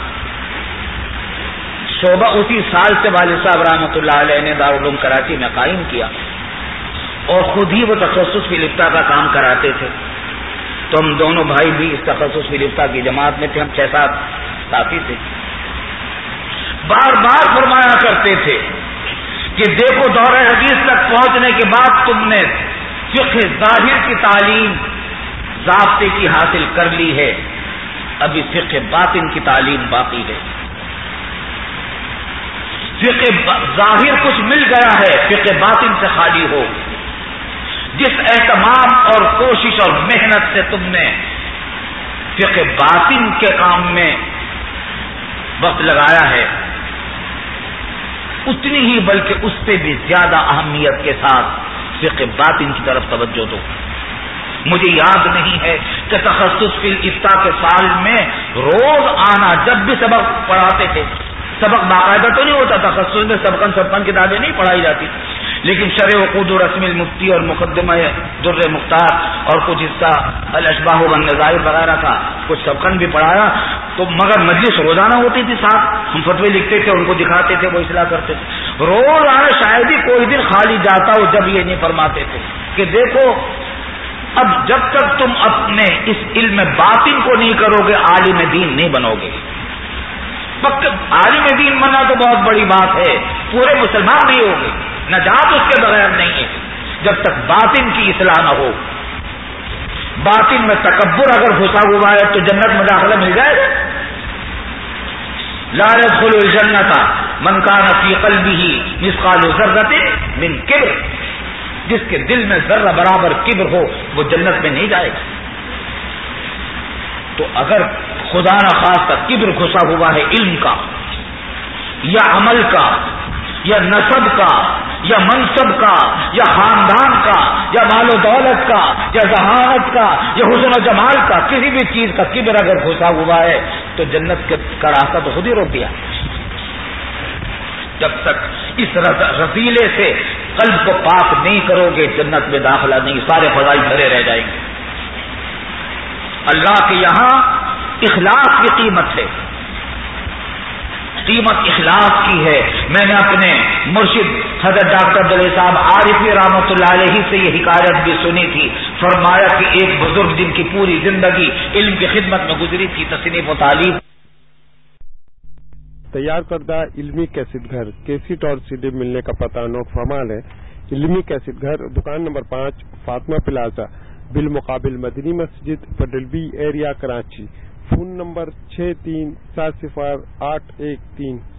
شعبہ اسی سال سے والد صاحب رحمۃ اللہ علیہ نے دارالعلوم کراچی میں قائم کیا، اور خود ہی وہ تخصص فی الافتاء کا کام کراتے تھے. تو ہم دونوں بھائی بھی اس تخصص فی الافتاء کی جماعت میں تھے. ہم چھ سات ساتھی تھے. بار بار فرمایا کرتے تھے کہ دیکھو دور حدیث تک پہنچنے کے بعد تم نے فقہ ظاہر کی تعلیم ضابطے کی حاصل کر لی ہے، ابھی فقہ باطن کی تعلیم باقی ہے. فقہ ظاہر کچھ مل گیا ہے، فقہ باطن سے خالی ہو. جس اہتمام اور کوشش اور محنت سے تم نے فقہ باطن کے کام میں وقت لگایا ہے، اتنی ہی بلکہ اس سے بھی زیادہ اہمیت کے ساتھ فقہ باطن کی طرف توجہ دو. مجھے یاد نہیں ہے کہ تخصص فی الافتاء کے سال میں روز آنا، جب بھی سبق پڑھاتے تھے، سبق باقاعدہ تو نہیں ہوتا، تخصص میں سبقن سبقن کتابیں نہیں پڑھائی جاتی، لیکن شرح عقود و رسم المفتی اور مقدمہ در مختار اور کچھ حصہ الاشباح والنظائر وغیرہ کا کچھ سبقن بھی پڑھایا. تو مگر مجلس روزانہ ہوتی تھی، ساتھ ہم فتوے لکھتے تھے، ان کو دکھاتے تھے، وہ اصلاح کرتے تھے. روز آنا شاید ہی کوئی دن خالی جاتا ہو جب یہ نہیں فرماتے تھے کہ دیکھو اب جب تک تم اپنے اس علم باطن کو نہیں کرو گے عالم دین نہیں بنو گے. عالم دین بننا تو بہت بڑی بات ہے، پورے مسلمان نہیں ہوگے، نجات اس کے بغیر نہیں ہے جب تک باطن کی اصلاح نہ ہو. باطن میں تکبر اگر گھسا ہوا ہے تو جنت میں داخلہ مل جائے گا. لا يدخل الجنة من كان في قلبه مثقال ذرة من کبر. جس کے دل میں ذرہ برابر کبر ہو وہ جنت میں نہیں جائے گا. تو اگر خدا نہ خواستہ کبر گھسا ہوا ہے علم کا یا عمل کا یا نسب کا یا منصب کا یا خاندان کا یا مال و دولت کا یا ذہانت کا یا حسن و جمال کا، کسی بھی چیز کا کبر اگر گھسا ہوا ہے تو جنت کا راستہ تو خود ہی روک دیا. جب تک اس رذیلے سے قلب کو پاک نہیں کرو گے جنت میں داخلہ نہیں، سارے فضائل بھرے رہ جائیں گے. اللہ کے یہاں اخلاص کی قیمت ہے. قیمت اخلاص کی ہے. میں نے اپنے مرشد حضرت ڈاکٹر عبدالعزیز صاحب عارفی رحمۃ اللہ علیہ سے یہ حکایت بھی سنی تھی. فرمایا کہ ایک بزرگ جن کی پوری زندگی علم کی خدمت میں گزری تھی، تصنیف و تعلیم. تیار کردہ علمی کیسٹ گھر کیسٹ اور سی ڈی ملنے کا پتہ نوٹ فرمان ہے. علمی کیسٹ گھر، دکان نمبر پانچ، فاطمہ پلازا، بالمقابل مدنی مسجد، پڈلبی ایریا، کراچی. فون نمبر چھ تین سات صفر آٹھ ایک تین